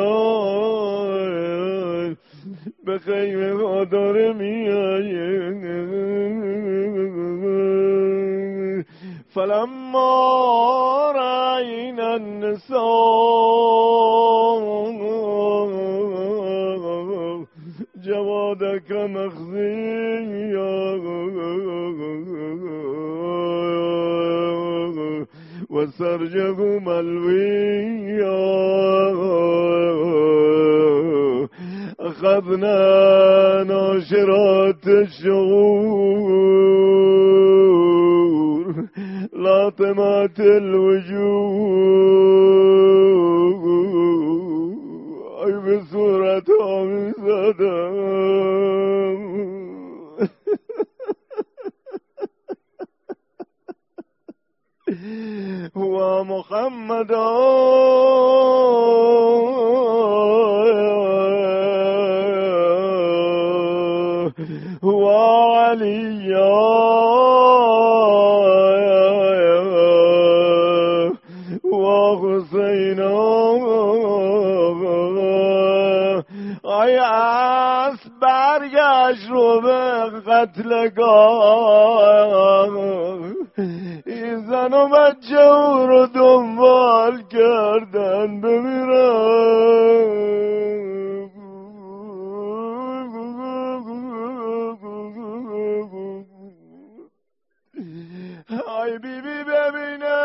گریان به خیمه ها داره میایه. فلما رأينا النساء جوادك مخزيا وسرجه ملويا أخذنا ناشرات الشعور لاطمات الوجوه أي بصورة عمزة هو محمد هو علي هو حسين ای اسبر گشت رو به قتلگاه این زن و بچه او رو دنبال کردن بمیرن ای بی بی ببینه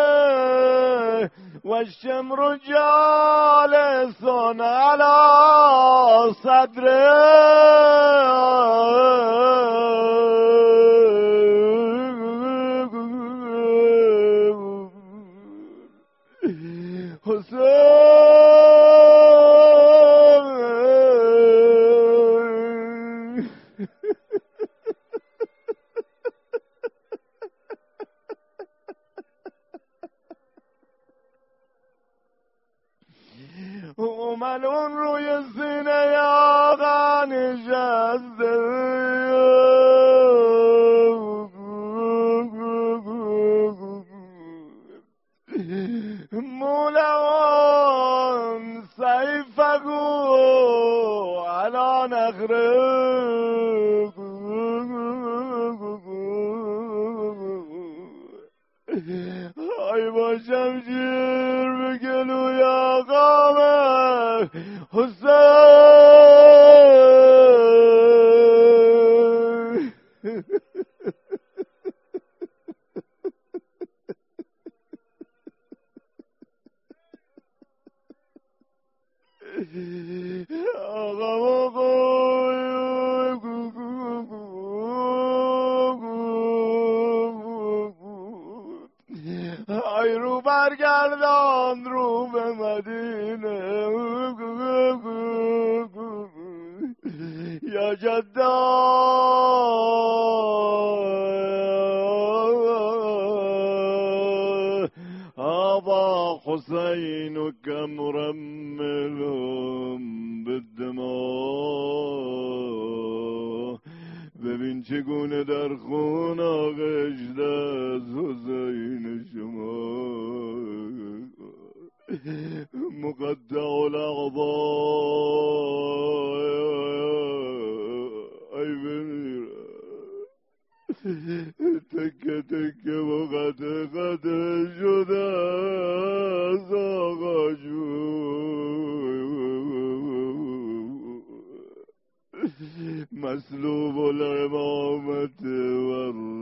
و الشمر جالس على صدره ملون روی سینه آقا نشسته مولان سیفگو علا نخره ای با شمشیر به گلوی آقامه حسین آقا ای رو برگردان رو به مدینه یا جدا آبا حسین کم مرملم بالدماء ببین چگونه در خون آغشته از حسین شما مقطع الاعضاء ای بمیره تکه تکه و قطع قطع شده از آقا جون مسلوب الامامت و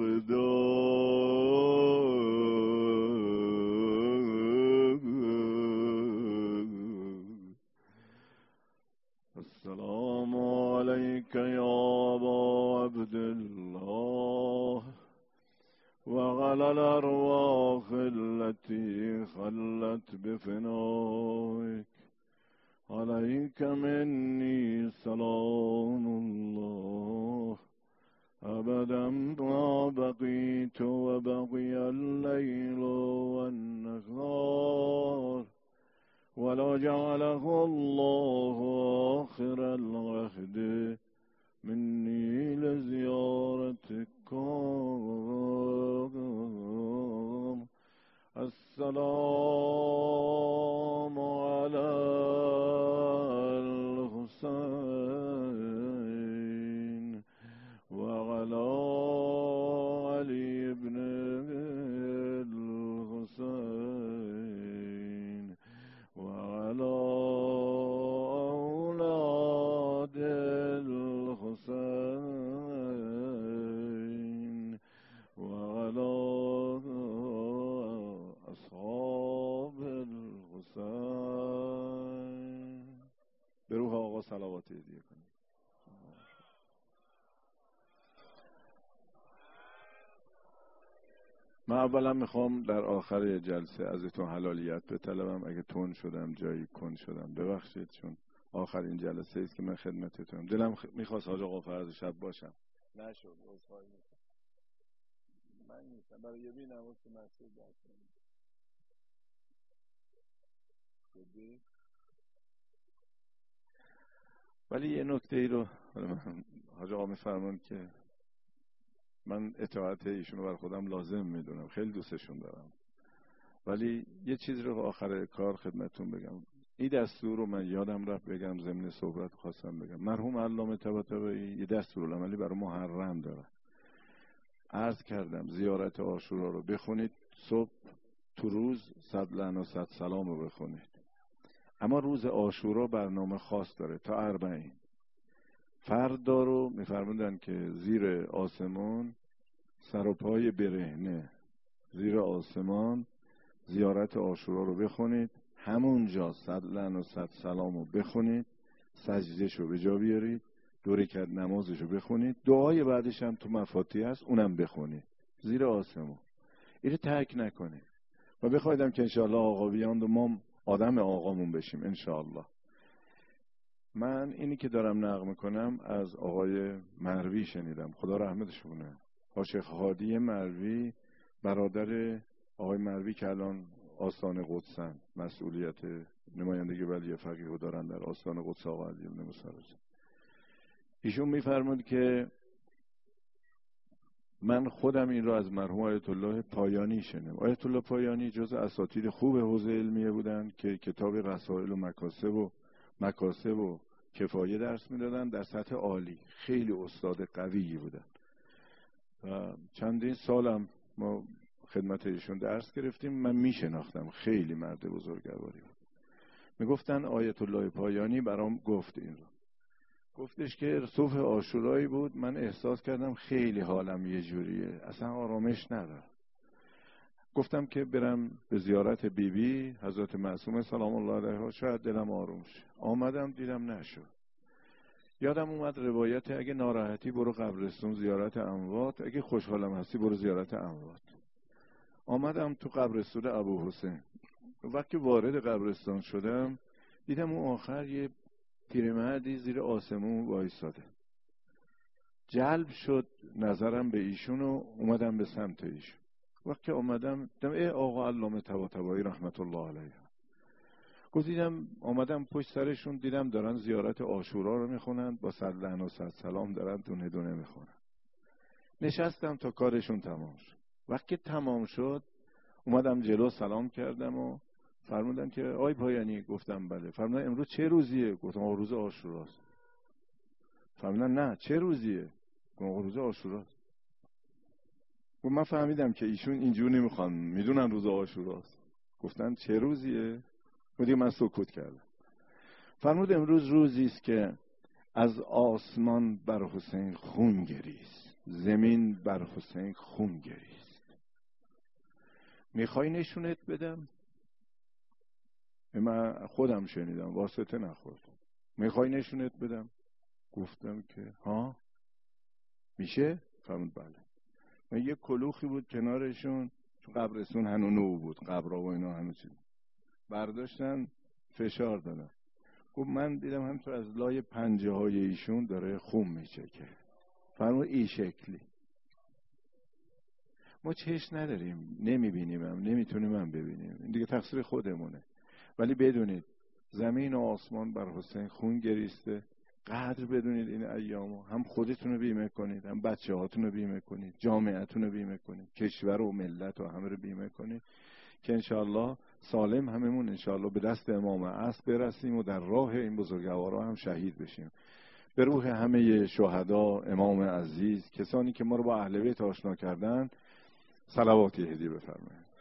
الرداء السلام عليك يا أبا عبد الله وعلى الأرواح التي خلت بفنائك عليك مني سلام الله أبدا ما بقيت وبقي الليل والنهار ولو جعله الله آخر العهد مني لزيارتكم السلام على الحسين وعلى علي بن آقا صلوات هدیه کنید. من اولا میخوام در آخر جلسه ازتون حلالیت بطلبم. اگه تون شدم جایی کن شدم ببخشید، چون آخرین جلسه است که من خدمتتونم. دلم خ... میخواست حاج آقا فرض شب باشم، نشد. عذرخواهی میکنم. من نیستم برای یه بی نماز که مسجد داشتم. ولی یه نکته ای رو حاج آقا میفرمان که من اطاعت ایشونو بر خودم لازم میدونم، خیلی دوستشون دارم، ولی یه چیز رو آخر کار خدمتتون بگم. این دستور رو من یادم رفت بگم، ضمن صحبت خواستم بگم. مرحوم علامه طباطبایی یه دستورالعملی برای محرم داره. عرض کردم زیارت عاشورا رو بخونید صبح، تو روز صد لعن و صد سلام رو بخونید. اما روز عاشورا برنامه خاص داره تا اربعین. فردا رو میفرمودن که زیر آسمان سر و پای برهنه، زیر آسمان زیارت عاشورا رو بخونید، همونجا صد لعن و صد سلام رو بخونید، سجدهش رو به جا بیارید، دو رکعت نمازش رو بخونید، دعای بعدش هم تو مفاتیح هست اونم بخونید زیر آسمان. اینو ترک نکنید و بخوایدم که انشاءالله آقا بیاند و ما آدم آقامون بشیم انشاءالله. من اینی که دارم نقل میکنم از آقای مروی شنیدم، خدا رحمتش کنه. شیخ هادی مروی برادر آقای مروی که الان آستان قدسن، مسئولیت نمایندگی ولی فقیه دارن در آستان قدس آقا علی بن موسی. ایشون میفرمود که من خودم این رو از مرحوم آیت الله پایانی شنیدم. آیت الله پایانی جز اساتید خوب حوزه علمیه بودن که کتاب رسائل و مکاسب و مکاسب و کفایه درس میدادن در سطح عالی، خیلی استاد قویی بودن و چندین سالم ما خدمت ایشون درس گرفتیم. من میشناختم، خیلی مرد بزرگواری بود. میگفتن آیت الله پایانی برام گفت این رو، گفتش که صبح عاشورایی بود، من احساس کردم خیلی حالم یه جوریه، اصلا آرامش ندارم. گفتم که برم به زیارت بیبی بی حضرت معصومه سلام الله علیها، شاید دلم آروم شه. آمدم دیدم نشد. یادم اومد روایت اگه ناراحتی برو قبرستون زیارت اموات، اگه خوشحالم هستی برو زیارت اموات. آمدم تو قبرستون ابو حسین. وقتی وارد قبرستان شدم دیدم اون آخر یه پیرمردی زیر آسمون وایساده. جلب شد نظرم به ایشون و اومدم به سمت ایشون. وقتی اومدم دیدم ای آقا علامه طباطبایی رحمت الله علیه. گفتم آمدم پشت سرشون، دیدم دارن زیارت عاشورا رو میخونن، با صد لعن و صد سلام دارن دونه دونه میخونن. نشستم تا کارشون تمام شد. وقتی تمام شد اومدم جلو سلام کردم و فرمودن که آی پایانی. گفتم بله. فرمودن امروز چه روزیه؟ گفتم آقا روز عاشوراست. فرمودن نه چه روزیه؟ گفتم آقا روز عاشوراست. گفتم من فهمیدم که ایشون اینجور نمیخوان، میدونن روز عاشوراست. گفتن چه روزیه؟ گفتم من سکوت کردم. فرمود امروز روزی است که از آسمان بر حسین خون گریست، زمین بر حسین خون گریست. میخوای نشونت بدم؟ من خودم شنیدم، واسطه نخوردم. میخوای نشونت بدم؟ گفتم که ها میشه؟ فرمود بله. من یه کلوخی بود کنارشون، چون قبرستون هنو نو بود، قبرها و اینا هنو چیز برداشتن فشار دادن. گفت من دیدم همینطور از لای پنجه های ایشون داره خون میچکه. فرمود این شکلی. ما چشم نداریم، نمیبینیم هم، نمیتونیم هم ببینیم، این دیگه تقصیر خودمونه. ولی بدونید زمین و آسمان بر حسین خون گریسته. قدر بدونید این ایامو، هم خودتون رو بیمه کنید، هم بچه هاتون رو بیمه کنید، جامعتون رو بیمه کنید، کشور و ملت و همه رو بیمه کنید که انشاءالله سالم هممون انشاءالله به دست امام عصر برسیم و در راه این بزرگوارا هم شهید بشیم. به روح همه شهدا، امام عزیز، کسانی که ما رو با اهل بیت آشنا کردن، صلواتی هدیه بفرمایید.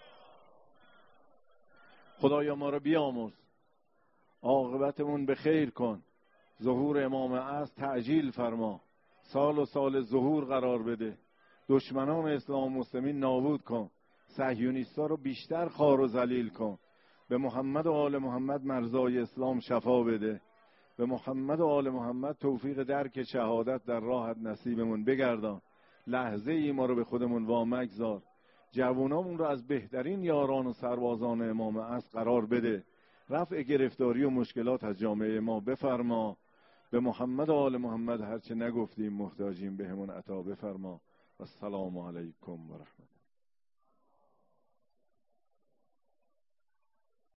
خدایا ما رو بیامرز، عاقبتمون به خیر کن، ظهور امام عصر تعجیل فرما، سال و سال ظهور قرار بده، دشمنان اسلام و مسلمین نابود کن، صهیونیستا رو بیشتر خار و ذلیل کن، به محمد و آل محمد مرزای اسلام شفا بده، به محمد و آل محمد توفیق درک شهادت در راحت نصیبمون بگردان. لحظه ای ما رو به خودمون وامگذار. جوانامون رو از بهترین یاران و سربازان امام عصر قرار بده. رفع گرفتاری و مشکلات از جامعه ما بفرما. به محمد و آل محمد هرچه نگفتیم محتاجیم بهمون عطا بفرما. و السلام علیکم و رحمت